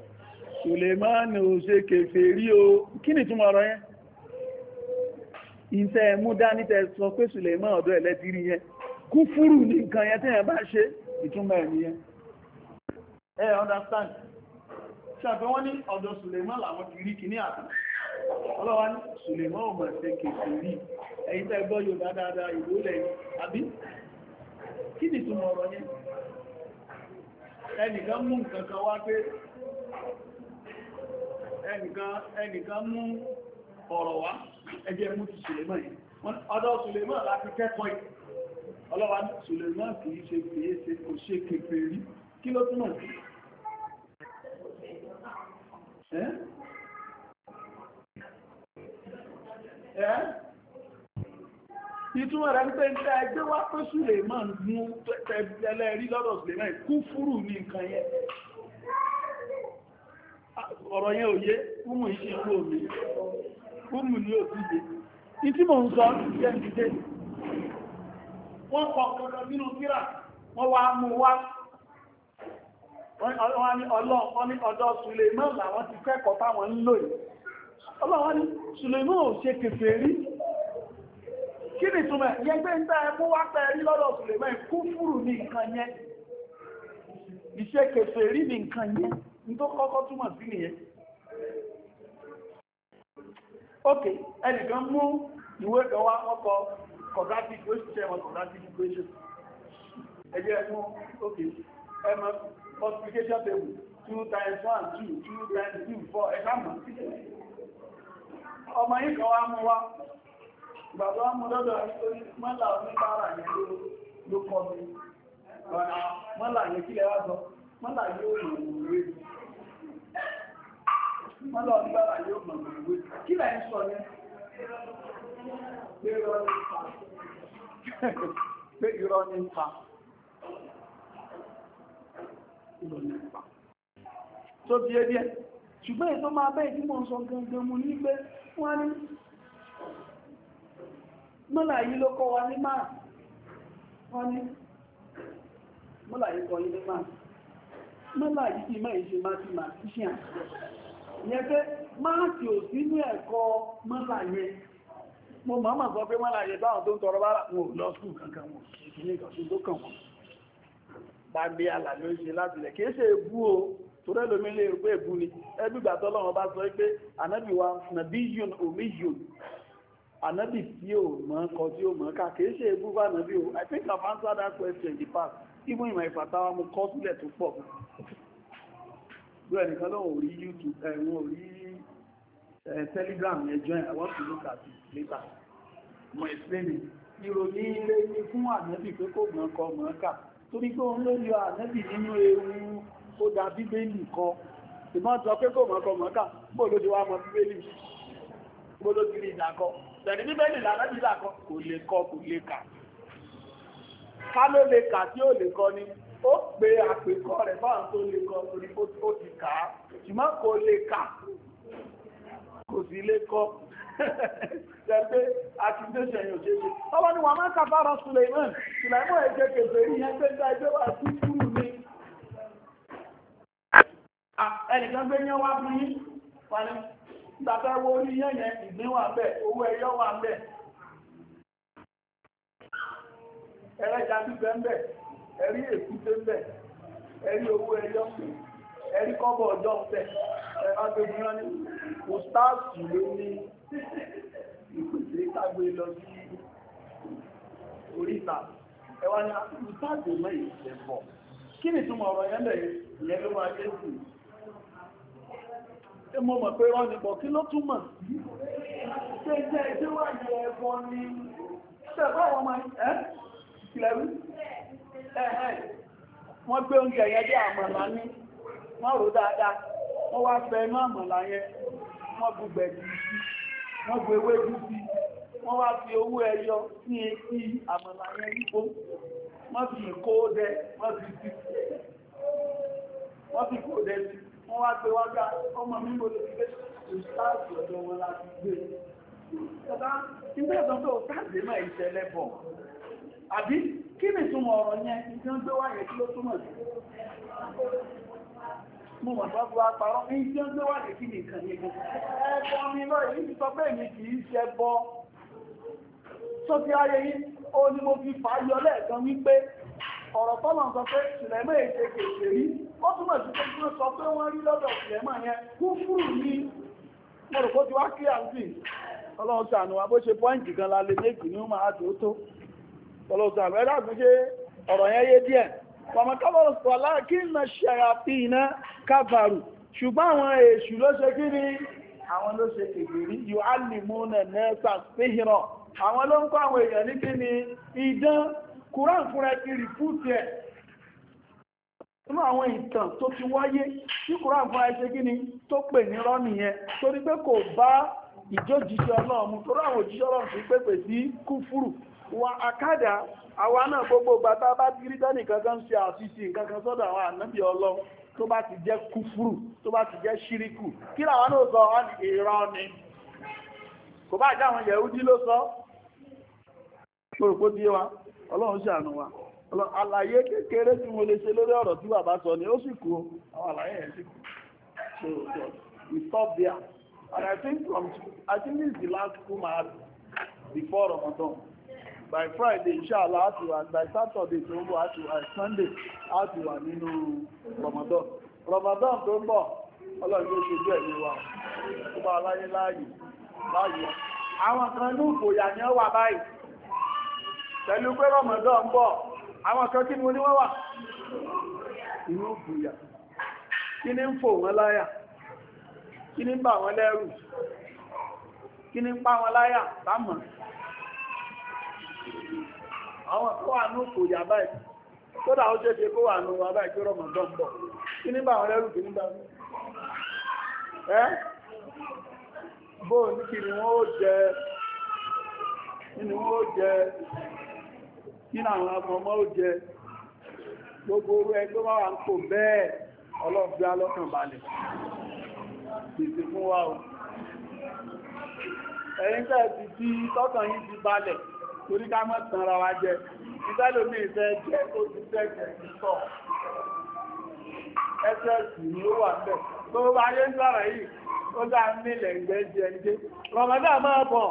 ò ṣe kèfèrí o kí ni túnmọ̀ ọ̀rọ̀ yẹn ìfẹ́ mú dání tẹ́ sọ pé Suleiman ọ̀dọ̀ ẹ̀lẹ́tìrí yẹn kúfúrù ní nǹkan yẹn tí ẹ̀ bá ṣe ìtumọ̀ ẹ̀ nìyẹn understand ṣàfẹ́ wọ́n ní ọ̀dọ̀ Suleiman làwọn ti rí kìíní àtà ọlọ́wà ní Suleiman ò mọ̀ ẹ̀sẹ̀ kèfèrí ẹ̀yìn tẹ́ gbọ́ yóò dáadáa ìwó lẹ́yìn àbí kí ni túnmọ̀ ọ̀rọ̀ yẹn ẹnìkan mú nǹkan kan wá pé ẹnìkan mú ọ̀rọ̀ wá ẹjẹ́ mú ti Suleiman yẹn ọ̀dọ̀ Suleiman láti kẹ́kọ̀ọ́ ọlọ́wà ní Suleiman kìí ṣe kèése kò ṣe kèfèrí kí ló túnmọ̀ sí ìtumọ̀ rẹ̀ ń pé ń tẹ́ ẹgbẹ́ wá pé Suleiman mú tẹ́lẹ̀ rí lọ́dọ̀ Suleiman kú fúrù ní nǹkan yẹn ọ̀rọ̀ yẹn ò yé fúnmù ìṣẹ́ omi fúnmù ní òtíje ní tí mo ń sọ jẹ́ ìdíje wọ́n kọ kankan nínú tírà wọ́n wá mú wá wọ́n ní ọlọ́run ní ọ̀dọ̀ Suleiman làwọn ti kẹ́kọ̀ọ́ táwọn ń lò yìí ọlọ́run ní Suleiman ò ṣe kèfèrí kí ni túnmẹ̀ yẹn gbé ń tẹ́ mú wá pẹ́ rí lọ́dọ̀ Suleiman kúfùrù ní nǹkan yẹn ìṣe kèfèrí ní nǹkan yẹn ní tó kọ́kọ́ túmọ̀ sí nìyẹn ok ẹnìkan mú ìwé kan wá wọ́n kọ quadratic equation ẹjẹ́ mú ok ẹmọ multiplication table 2 times 1 2 2 times 2 4 ẹ̀sàmù ọmọ yìí kan wá mú wá bàbá mú lọ́dọ̀ mọ́là oníbàárà yẹn ló kọ́ mi mọ́là yẹn kílẹ̀ wá sọ mọ́là yóò mọ̀ ìwé mọ́là oníbàárà yóò mọ̀ ìwé kílẹ̀ ń sọ yẹn pé irọ́ ní pa tó bí ẹ́ díẹ̀ ṣùgbọ́n ètò máa bẹ́ ìdí mọ́ sọ gangan mú ní pé wọ́n ní mọ́là yìí ló kọ́ wa ní máa wọ́n ní mọ́là yìí kọ́ yìí ní máa mọ́là yìí kí máa ìṣe mathematician yẹn pé máa tí ò sí ní ẹ̀kọ́ mọ́là yẹn mo máa sọ pé mọ́là yẹn báwọn tó ń tọrọ bára wọn ò lọ skúl kankan wọn ìpínlẹ̀ ìkọ̀sí tó kàn wọn bá gbé àlà ló ń ṣe láti lẹ̀ kìí ṣe ebú o tó rẹ́ lómi lè pé ebú ni ẹgbìgbà tọ́lọ́run bá sọ pé ànábì wa nàbí yun omi yun ànábì tí ò mọ̀ kọ tí ó mọ̀ ká kìí ṣe ebú bá nàbí o I think I've answered that question in the past even in my fatawa mo kọ́ sílẹ̀ tó pọ̀ bí ẹnìkan lóhùn orí YouTube ẹ̀wọ̀n orí Telegram yẹn join I want to look at it later mo explain it ìròyìn ilé ní fún ànábì pé kò mọ̀ kọ mọ̀ ká torí pé òun ló yọ ànábì nínú ewu ó dá bíbélì kọ ìmọ̀ sọ pé kò mọ̀kọ mọ̀ká bó ló ti wá mọ̀ bíbélì bó ló ti rí ìdàkọ tẹ̀lé bíbélì lànàbí ìdàkọ kò lè kọ kò lè kà ká ló lè kà tí ó lè kọ ni ó pe àpèkọ rẹ̀ fáwọn tó lè kọ torí ó ti kà á ṣùgbọ́n kò lè kà kò sí lè kọ tẹ́gbẹ́ accusation yóò ṣe ṣe ọwọ́ ni wọ́n máa kàfàrà Suleiman ẹ̀jẹ̀ kèfèrí yẹn pé dá ẹgbẹ́ wà sí kúrù ní ẹnìkan gbé yẹn wá fún yí wani gbàtẹ́ wo orí yẹn yẹn ìgbín wà bẹ́ẹ̀ owó ẹyọ wà bẹ́ẹ̀ ẹlẹ́jà bíbẹ́ ń bẹ̀ ẹ̀rí èkúté ń bẹ̀ ẹ̀rí owó ẹyọ ẹ̀rí kọ́bọ̀ ọjọ́ ń bẹ̀ ẹ̀rọ ní kò stáàsì ló ní ìpèsè kágbé lọ sí oríta ẹwà ní ìpàdé mọ́ ìṣẹ̀bọ̀ kí ni túnmọ̀ ọ̀rọ̀ yẹn lẹ̀ ìyẹn ló máa jẹ́ sí ẹ mọ́ mọ̀ pé rọ́ nípọ̀ kí ló túnmọ̀ ṣe jẹ́ ìdíwà yẹ ẹ̀bọ̀ ní ṣẹ̀bọ̀ wọn máa ẹ́ ìlẹ̀rí wọ́n gbé oúnjẹ yẹn dé àmàlà ní wọ́n rò dáadáa wọ́n wá fẹ́ inú àmàlà yẹn wọ́n bu gbẹ̀dì sí wọ́n bu ewédú sí wọ́n wá fi owó ẹyọ sí etí àmàlà yẹn yípo wọ́n fi kóódẹ wọ́n fi kóódẹ sí wọ́n wá gbé wájá ọmọ mímọ̀ ló ti gbé ìsáàtì ọ̀dọ̀ wọn láti gbé ẹ̀bá ilé ẹ̀sán tó sáàdé máa ìṣẹ̀lẹ̀ bọ̀ àbí kí ni túnmọ̀ ọ̀rọ̀ yẹn tí ó ń gbé wáyé kí ló túnmọ̀ sí mo mọ̀ tó wá parọ́ ní tí ó ń gbé wáyé kí ni nǹkan yẹn ẹ̀bọ̀ mi lọ èyí ti sọ pé èmi kì í ṣe bọ́ tó ti ayé yìí ó ní mo fi fà yọ lẹ́ẹ̀kan wípé ọ̀rọ̀ tọ́lọ̀ sọ pé Sùlẹ̀mọ́ èdè kèfè rí ó túnmọ̀ sí pé wọ́n sọ pé wọ́n rí lọ́dọ̀ Sùlẹ̀mọ́ yẹn kúfùrù ní mọ̀rùkó ti wá kí àǹtì ọlọ́run ṣàánú wa bó ṣe pọ́ìntì kan lálẹ́ méjì ní ọmọ àti ó tó ọlọ́run ṣàánú ẹ̀dá fún ṣe ọ̀rọ̀ yẹn yé díẹ̀ pàmọ́ kábọ̀rọ̀ sọ láàkí iná ṣàyàfi iná kábàrù ṣùgbọ́n àwọn èṣù ló ṣe kí ni àwọn ló ṣe kèfèrí yóò á lè mú nẹ̀ẹ́sà síhìràn àwọn ló ń kọ́ àwọn èèyàn ní kí ni idán Kùrán fúnra ti rí fúùtì ẹ̀ nínú àwọn ìtàn tó ti wáyé tí Kùrán fúnra ṣe kí ni tó pè ní rọ́ nìyẹn torí pé kò bá ìjójíṣẹ́ Ọlọ́run mu torí àwọn òjíṣẹ́ Ọlọ́run ti pèpè sí kúfúrù wa àkádà àwa náà gbogbo gbàtà bá ti rí dánì kankan ṣe àfihàn kankan sọ́dọ̀ àwọn ànábì Ọlọ́run tó bá ti jẹ́ kúfúrù tó bá ti jẹ́ ṣíríkù kí làwọn náà sọ ọ́ ní irọ́ ni kò bá jẹ́ àwọn Yẹhudi ló sọ pòròpó tí wa ọlọ́run ṣàánú wa àlàyé kékeré tí mo lè ṣe lórí ọ̀rọ̀ tí bàbá sọ ni ó sì kú àwọn àlàyé yẹn sì kú so we stop there and I think this is the last school I had before Ramadan by Friday inshallah àti wà by Saturday tó ń bọ̀ àti wà Sunday àti wà nínú Ramadan tó ń bọ̀ ọlọ́run ló ṣe jẹ́ ìlú wa tó bá láyé láàyè àwọn kan ní ìfòyà ni ó wà báyìí pẹ̀lú pé Ramadan ń bọ̀ àwọn kan kí ni wọ́n ní wọ́n wà inú ìfòyà kí ni ń fò wọ́n láyà kí ni ń bà wọ́n lẹ́rù kí ni ń pa wọ́n láyà támọ̀ àwọn kó wà ní ìfòyà báyìí kódà ó ṣe kó wà ní wà báyìí pé Ramadan ń bọ̀ kí ni ń bà wọ́n lẹ́rù kí ni ń bà wọ́n bóò ní kí ni wọ́n ó jẹ kí ní àwọn ọmọ ó jẹ gbogbo orú ẹgbẹ́ wà ń kò bẹ́ẹ̀ ọlọ́gbé alọ́kàn balẹ̀ pèsè fún wa o ẹ̀yin tẹ́ ti tí tọ́kàn yìí ti balẹ̀ torí ká mọ́ tàn ra wa jẹ ìtẹ́lómi ìfẹ́ jẹ ó ti tẹ́jẹ̀ ìtọ́ ẹ́sẹ̀sì ni ó wà bẹ́ẹ̀ tó bá yé ń sọ̀rọ̀ yìí ó dá nílẹ̀ ìgbẹ́ jẹ ní Ramadan máa bọ̀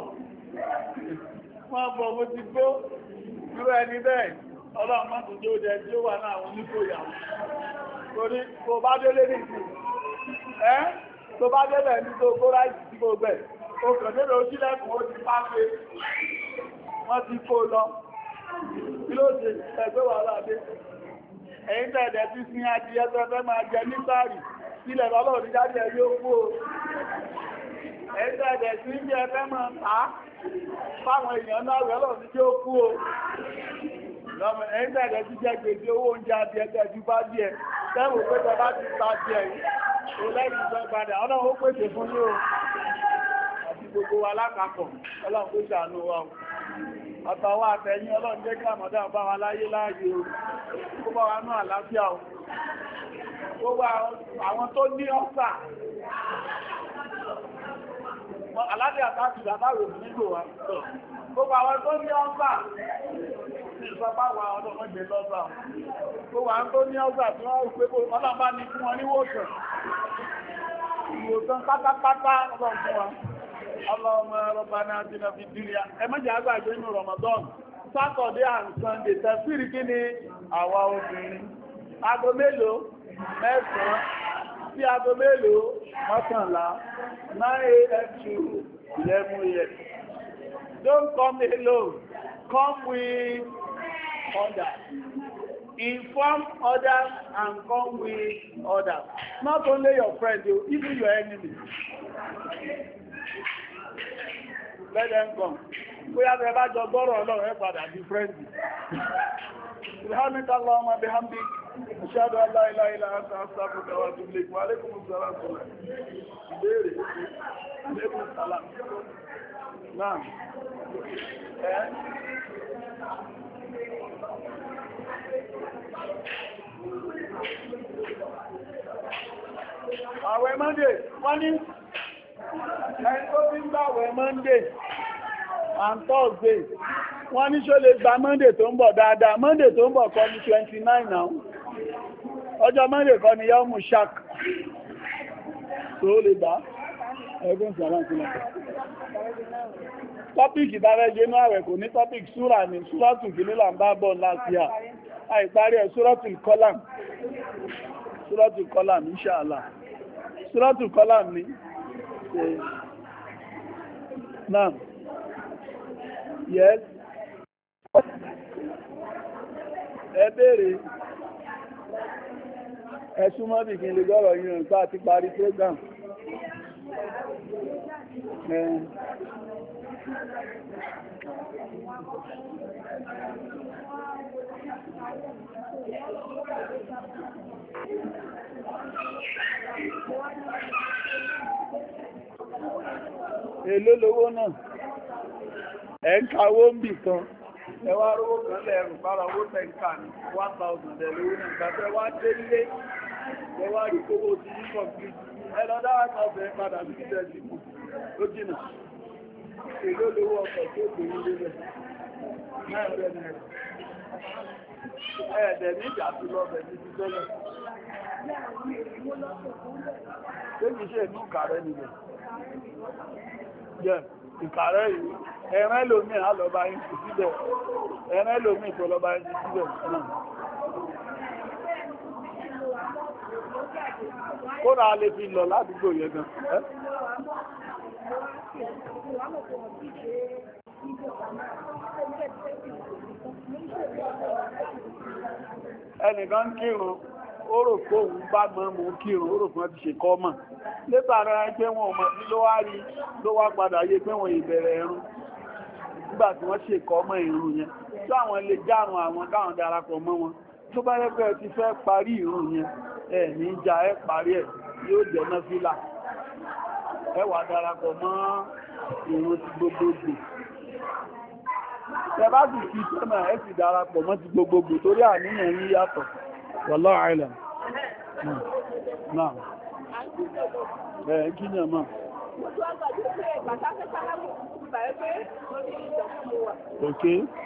mo ti gbó irú ẹni bẹ́ẹ̀ ọlọ́run má tó jẹ́ oúnjẹ tí ó wà náà àwọn oníkòyàwó torí tó bá délé ní ìsìn tó bá délẹ̀ ní tó kó ráìsì tí gbogbo ẹ̀ ó kàn délé ó sílẹ̀kùn ó ti pàṣẹ wọ́n ti kó lọ kí ló ṣe ẹgbẹ́ wà láàdé ẹ̀yìn tẹ̀ẹ̀dẹ̀ tí sin adìyẹ tó fẹ́ máa jẹ ní sáàrì sílẹ̀ lọ́lọ́run jáde ẹ̀ yóò kú o ẹ̀yìn tẹ̀ẹ̀dẹ̀ tí ń jẹ fẹ́ máa tàá fáwọn èèyàn náà rẹ̀ lọ́nà tí ó kú o ẹ̀yìn tẹ̀ẹ̀dẹ̀ tí jẹ́ gbèsè owó oúnjẹ àti ẹgbẹ́ ju bá díẹ̀ tẹ́wò pé bàbá ti ta díẹ̀ yìí lẹ́yìn ìjọ padà ọlọ́run ó pèsè fún ní o àti gbogbo wa lápapọ̀ ọlọ́run kó ṣàánú wa o àtàwọn àtẹ̀yìn ọlọ́run jẹ́ kí àmọ́dá bá wa láyé láàyè o kó bá wa ní àlàáfíà o gbogbo àwọn tó ní ọ́sà aláàdé àtàkì àtàrò nílò wa gbogbo àwọn tó ní ọ́sà ìsọpá wa ọlọ́mọdé lọ́sà gbogbo àwọn tó ní ọ́sà tí wọ́n pé ọlọ́mọba ní fún wọn níwòsàn ìwòsàn pátápátá ọlọ́run fún wa ọlọ́mọ Rabbana atina fid dunya ẹ má jẹ́ àgbàgbé inú Ramadan Saturday and Sunday tẹ̀síìrì kí ni àwa obìnrin aago mélòó 9 sí aago mélòó 11 9 a.m. to 11 a.m. Don't come alone. Come with others. Inform others and come with others. Not only your friends, even your enemies. Let them come. Bóyá bẹ bá jọ gbọ́rọ̀ Ọlọ́run ẹ padà di friends. Subhanaka Allahumma bihamdik. Ashhadu an la ilaha illa anta astaghfiruka wa atubu ilayk. Wa alaykum assalam. Ìbéèrè. Alaykum assalam. Náà. Àwẹ̀ Monday, wọ́n ní ẹni tó bí ń gbà àwẹ̀ Monday and Thursday, wọ́n ní ṣó lè gba Monday tó ń bọ̀ dáadáa. Monday tó ń bọ̀ kọ́ ní 29 náà. Ọjọ́ Monday kọ́ ní Yawmu Shak. Tó lè gbà. Ẹgbẹ́ ìsànlá sílẹ̀. Tọ́pìkì tàbẹ́ jẹ́ inú àwẹ̀ kò ní tọ́pìkì súrà ní súrọ́tù kìlúlà ń bá bọ̀ láti à. Àìparí ẹ̀ súrọ́tù kọ́làm. Súrọ́tù kọ́làm inshallah. Súrọ́tù kọ́làm ní. Náà. Yes. Ẹ béèrè. Ẹ̀sùn mọ́bì kí n lè gọ́rọ̀ yìí rìn sáà ti parí program. Èló lówó náà? Ẹ ń kàwó ń bì kan, ẹ wá rówó kan lẹ́rù bára owó tẹ́ǹkà ní 1,000 ẹ̀lówó náà, gbàtẹ́ wá délé ẹwà rí kówó ti ní kọ̀ọ̀kì ẹlọ́dáwà kan fẹ́ padà sí ìjẹ́ ìdìbò ó jìnà èlò lówó ọkọ̀ tó gbé ilé rẹ̀ ẹ̀ẹ̀dẹ̀ ní ìjà tó lọ bẹ̀ ní ti tẹ́lẹ̀ tẹ́lẹ̀ ṣe ìlú ìkàrẹ́ nìyẹn jẹ́ ìkàrẹ́ yìí ẹ̀rẹ́ lómi àlọ́bá yìí sí síbẹ̀ ẹ̀rẹ́ lómi ìtọ́lọ́bá yìí sí síbẹ̀ náà kódà lè fi lọ ládùúgbò yẹn gan ẹnìkan kírun ó rò pé òun bá mọ́ mú kírun ó rò pé wọ́n ti ṣe kọ́ mọ̀ lẹ́tà rẹ̀ pé wọn ò mọ̀ sí ló wá padà yé pé wọn ìbẹ̀rẹ̀ ẹ̀rùn nígbà tí wọ́n ṣe kọ́ mọ́ ìrun yẹn tó àwọn lè járun àwọn káwọn darapọ̀ mọ́ wọn tó bá yẹ pé ẹ ti fẹ́ parí ìrun yẹn ẹ ní ìjà ẹ parí ẹ yóò jẹ́ náfílà ẹ wá darapọ̀ mọ́ ìrun ti gbogbogbò tẹ bá sì fi tẹ́mà ẹ sì darapọ̀ mọ́ ti gbogbogbò torí àníyàn yí yàtọ̀ wallahu a'lam náà ẹ̀ kí ni ọmọ ok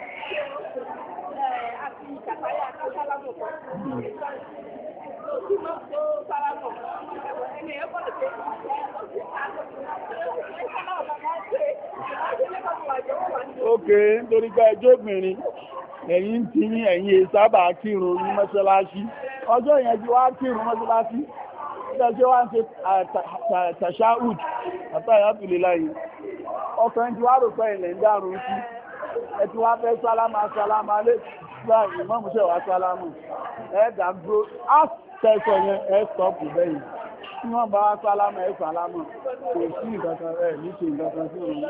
ok nítorí pé ẹjọ́ obìnrin ẹ̀yin tí ní ẹ̀yin sábà kírun ní mọ́ṣáláṣí ọjọ́ yẹn tí wá kírun mọ́ṣáláṣí ṣe wá ń ṣe tàṣáhùd àtàyàtùlé láyé ọkùnrin tí wá rò pé ilẹ̀ ń dárun sí ẹ tí wá fẹ́ sálámà lé gbá ìmọ̀mùsẹ̀ wá sálámù ẹ̀ẹ́dà dúró á tẹ́sọ̀ yẹn ẹ̀ stọ́pù bẹ́yìn tí wọ́n bá sálámà ẹ̀ sálámà kò sí ìgbàkan ẹ̀ ní ṣe ìgbàkan sí òun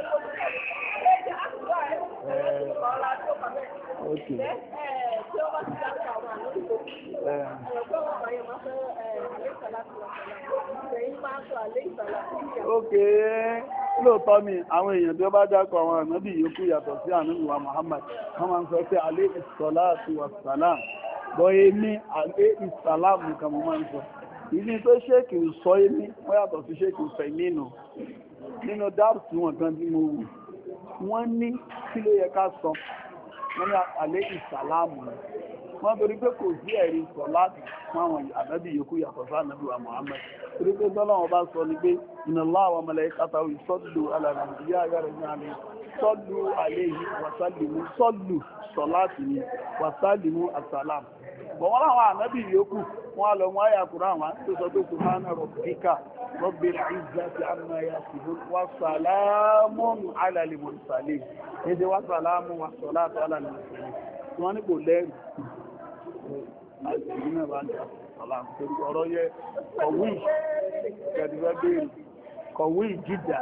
Okay. Lóòtọ́ ni àwọn èèyàn tí ó bá dákọ̀ àwọn ànábì yòókù yàtọ̀ sí ànábì wa Muhammad wọ́n máa ń sọ pé alẹ́ ìsọ̀láàtù wàsàlám bọ́ èmi alẹ́ ìsàlám nìkan mo máa ń sọ ìní tó ṣéèkì sọ èmi wọ́n yàtọ̀ sí ṣéèkì fẹ̀ nínú dáàbùsù wọn kan tí mo wù wọ́n ní kí ló yẹ ká sọ wọ́n ní alẹ́ ìsàlámù wọ́n torí pé kò sí ẹ̀rí sọ láti fún àwọn ànábì yòókù yàtọ̀ sí ànábì wa Muhammad torí pé tọ́lọ́wọ́n bá sọ ní pé inna Allaha wa malaikatahu yusallu ala nabi ya ayyuhallazina sallu alayhi wa sallimu sallu sọ̀láti ni wa sallimu assalam bọ̀ wọ́n láwọn ànábì yòókù wọ́n lọ wọ́n àyà kùrán àwọn tó sọ pé subhana rabbika rabbil izzati amma yasifun wa salamun ala al-mursalin èdè wa salamun wa salatu ala al-mursalin wọ́n ní kò lẹ́rù àti ìgbìmọ̀ bá ń jà ọ̀la torí ọ̀rọ̀ yẹ kọ̀wé kẹ̀dùgbẹ́ kọ̀wé jìdà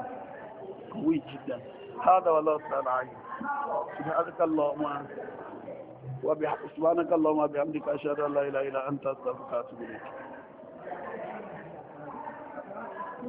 هذا والله تعالى عين سبحانك اللهم وبحمدك أشهد أن لا إله إلا أنت أستغفرك وأتوب إليك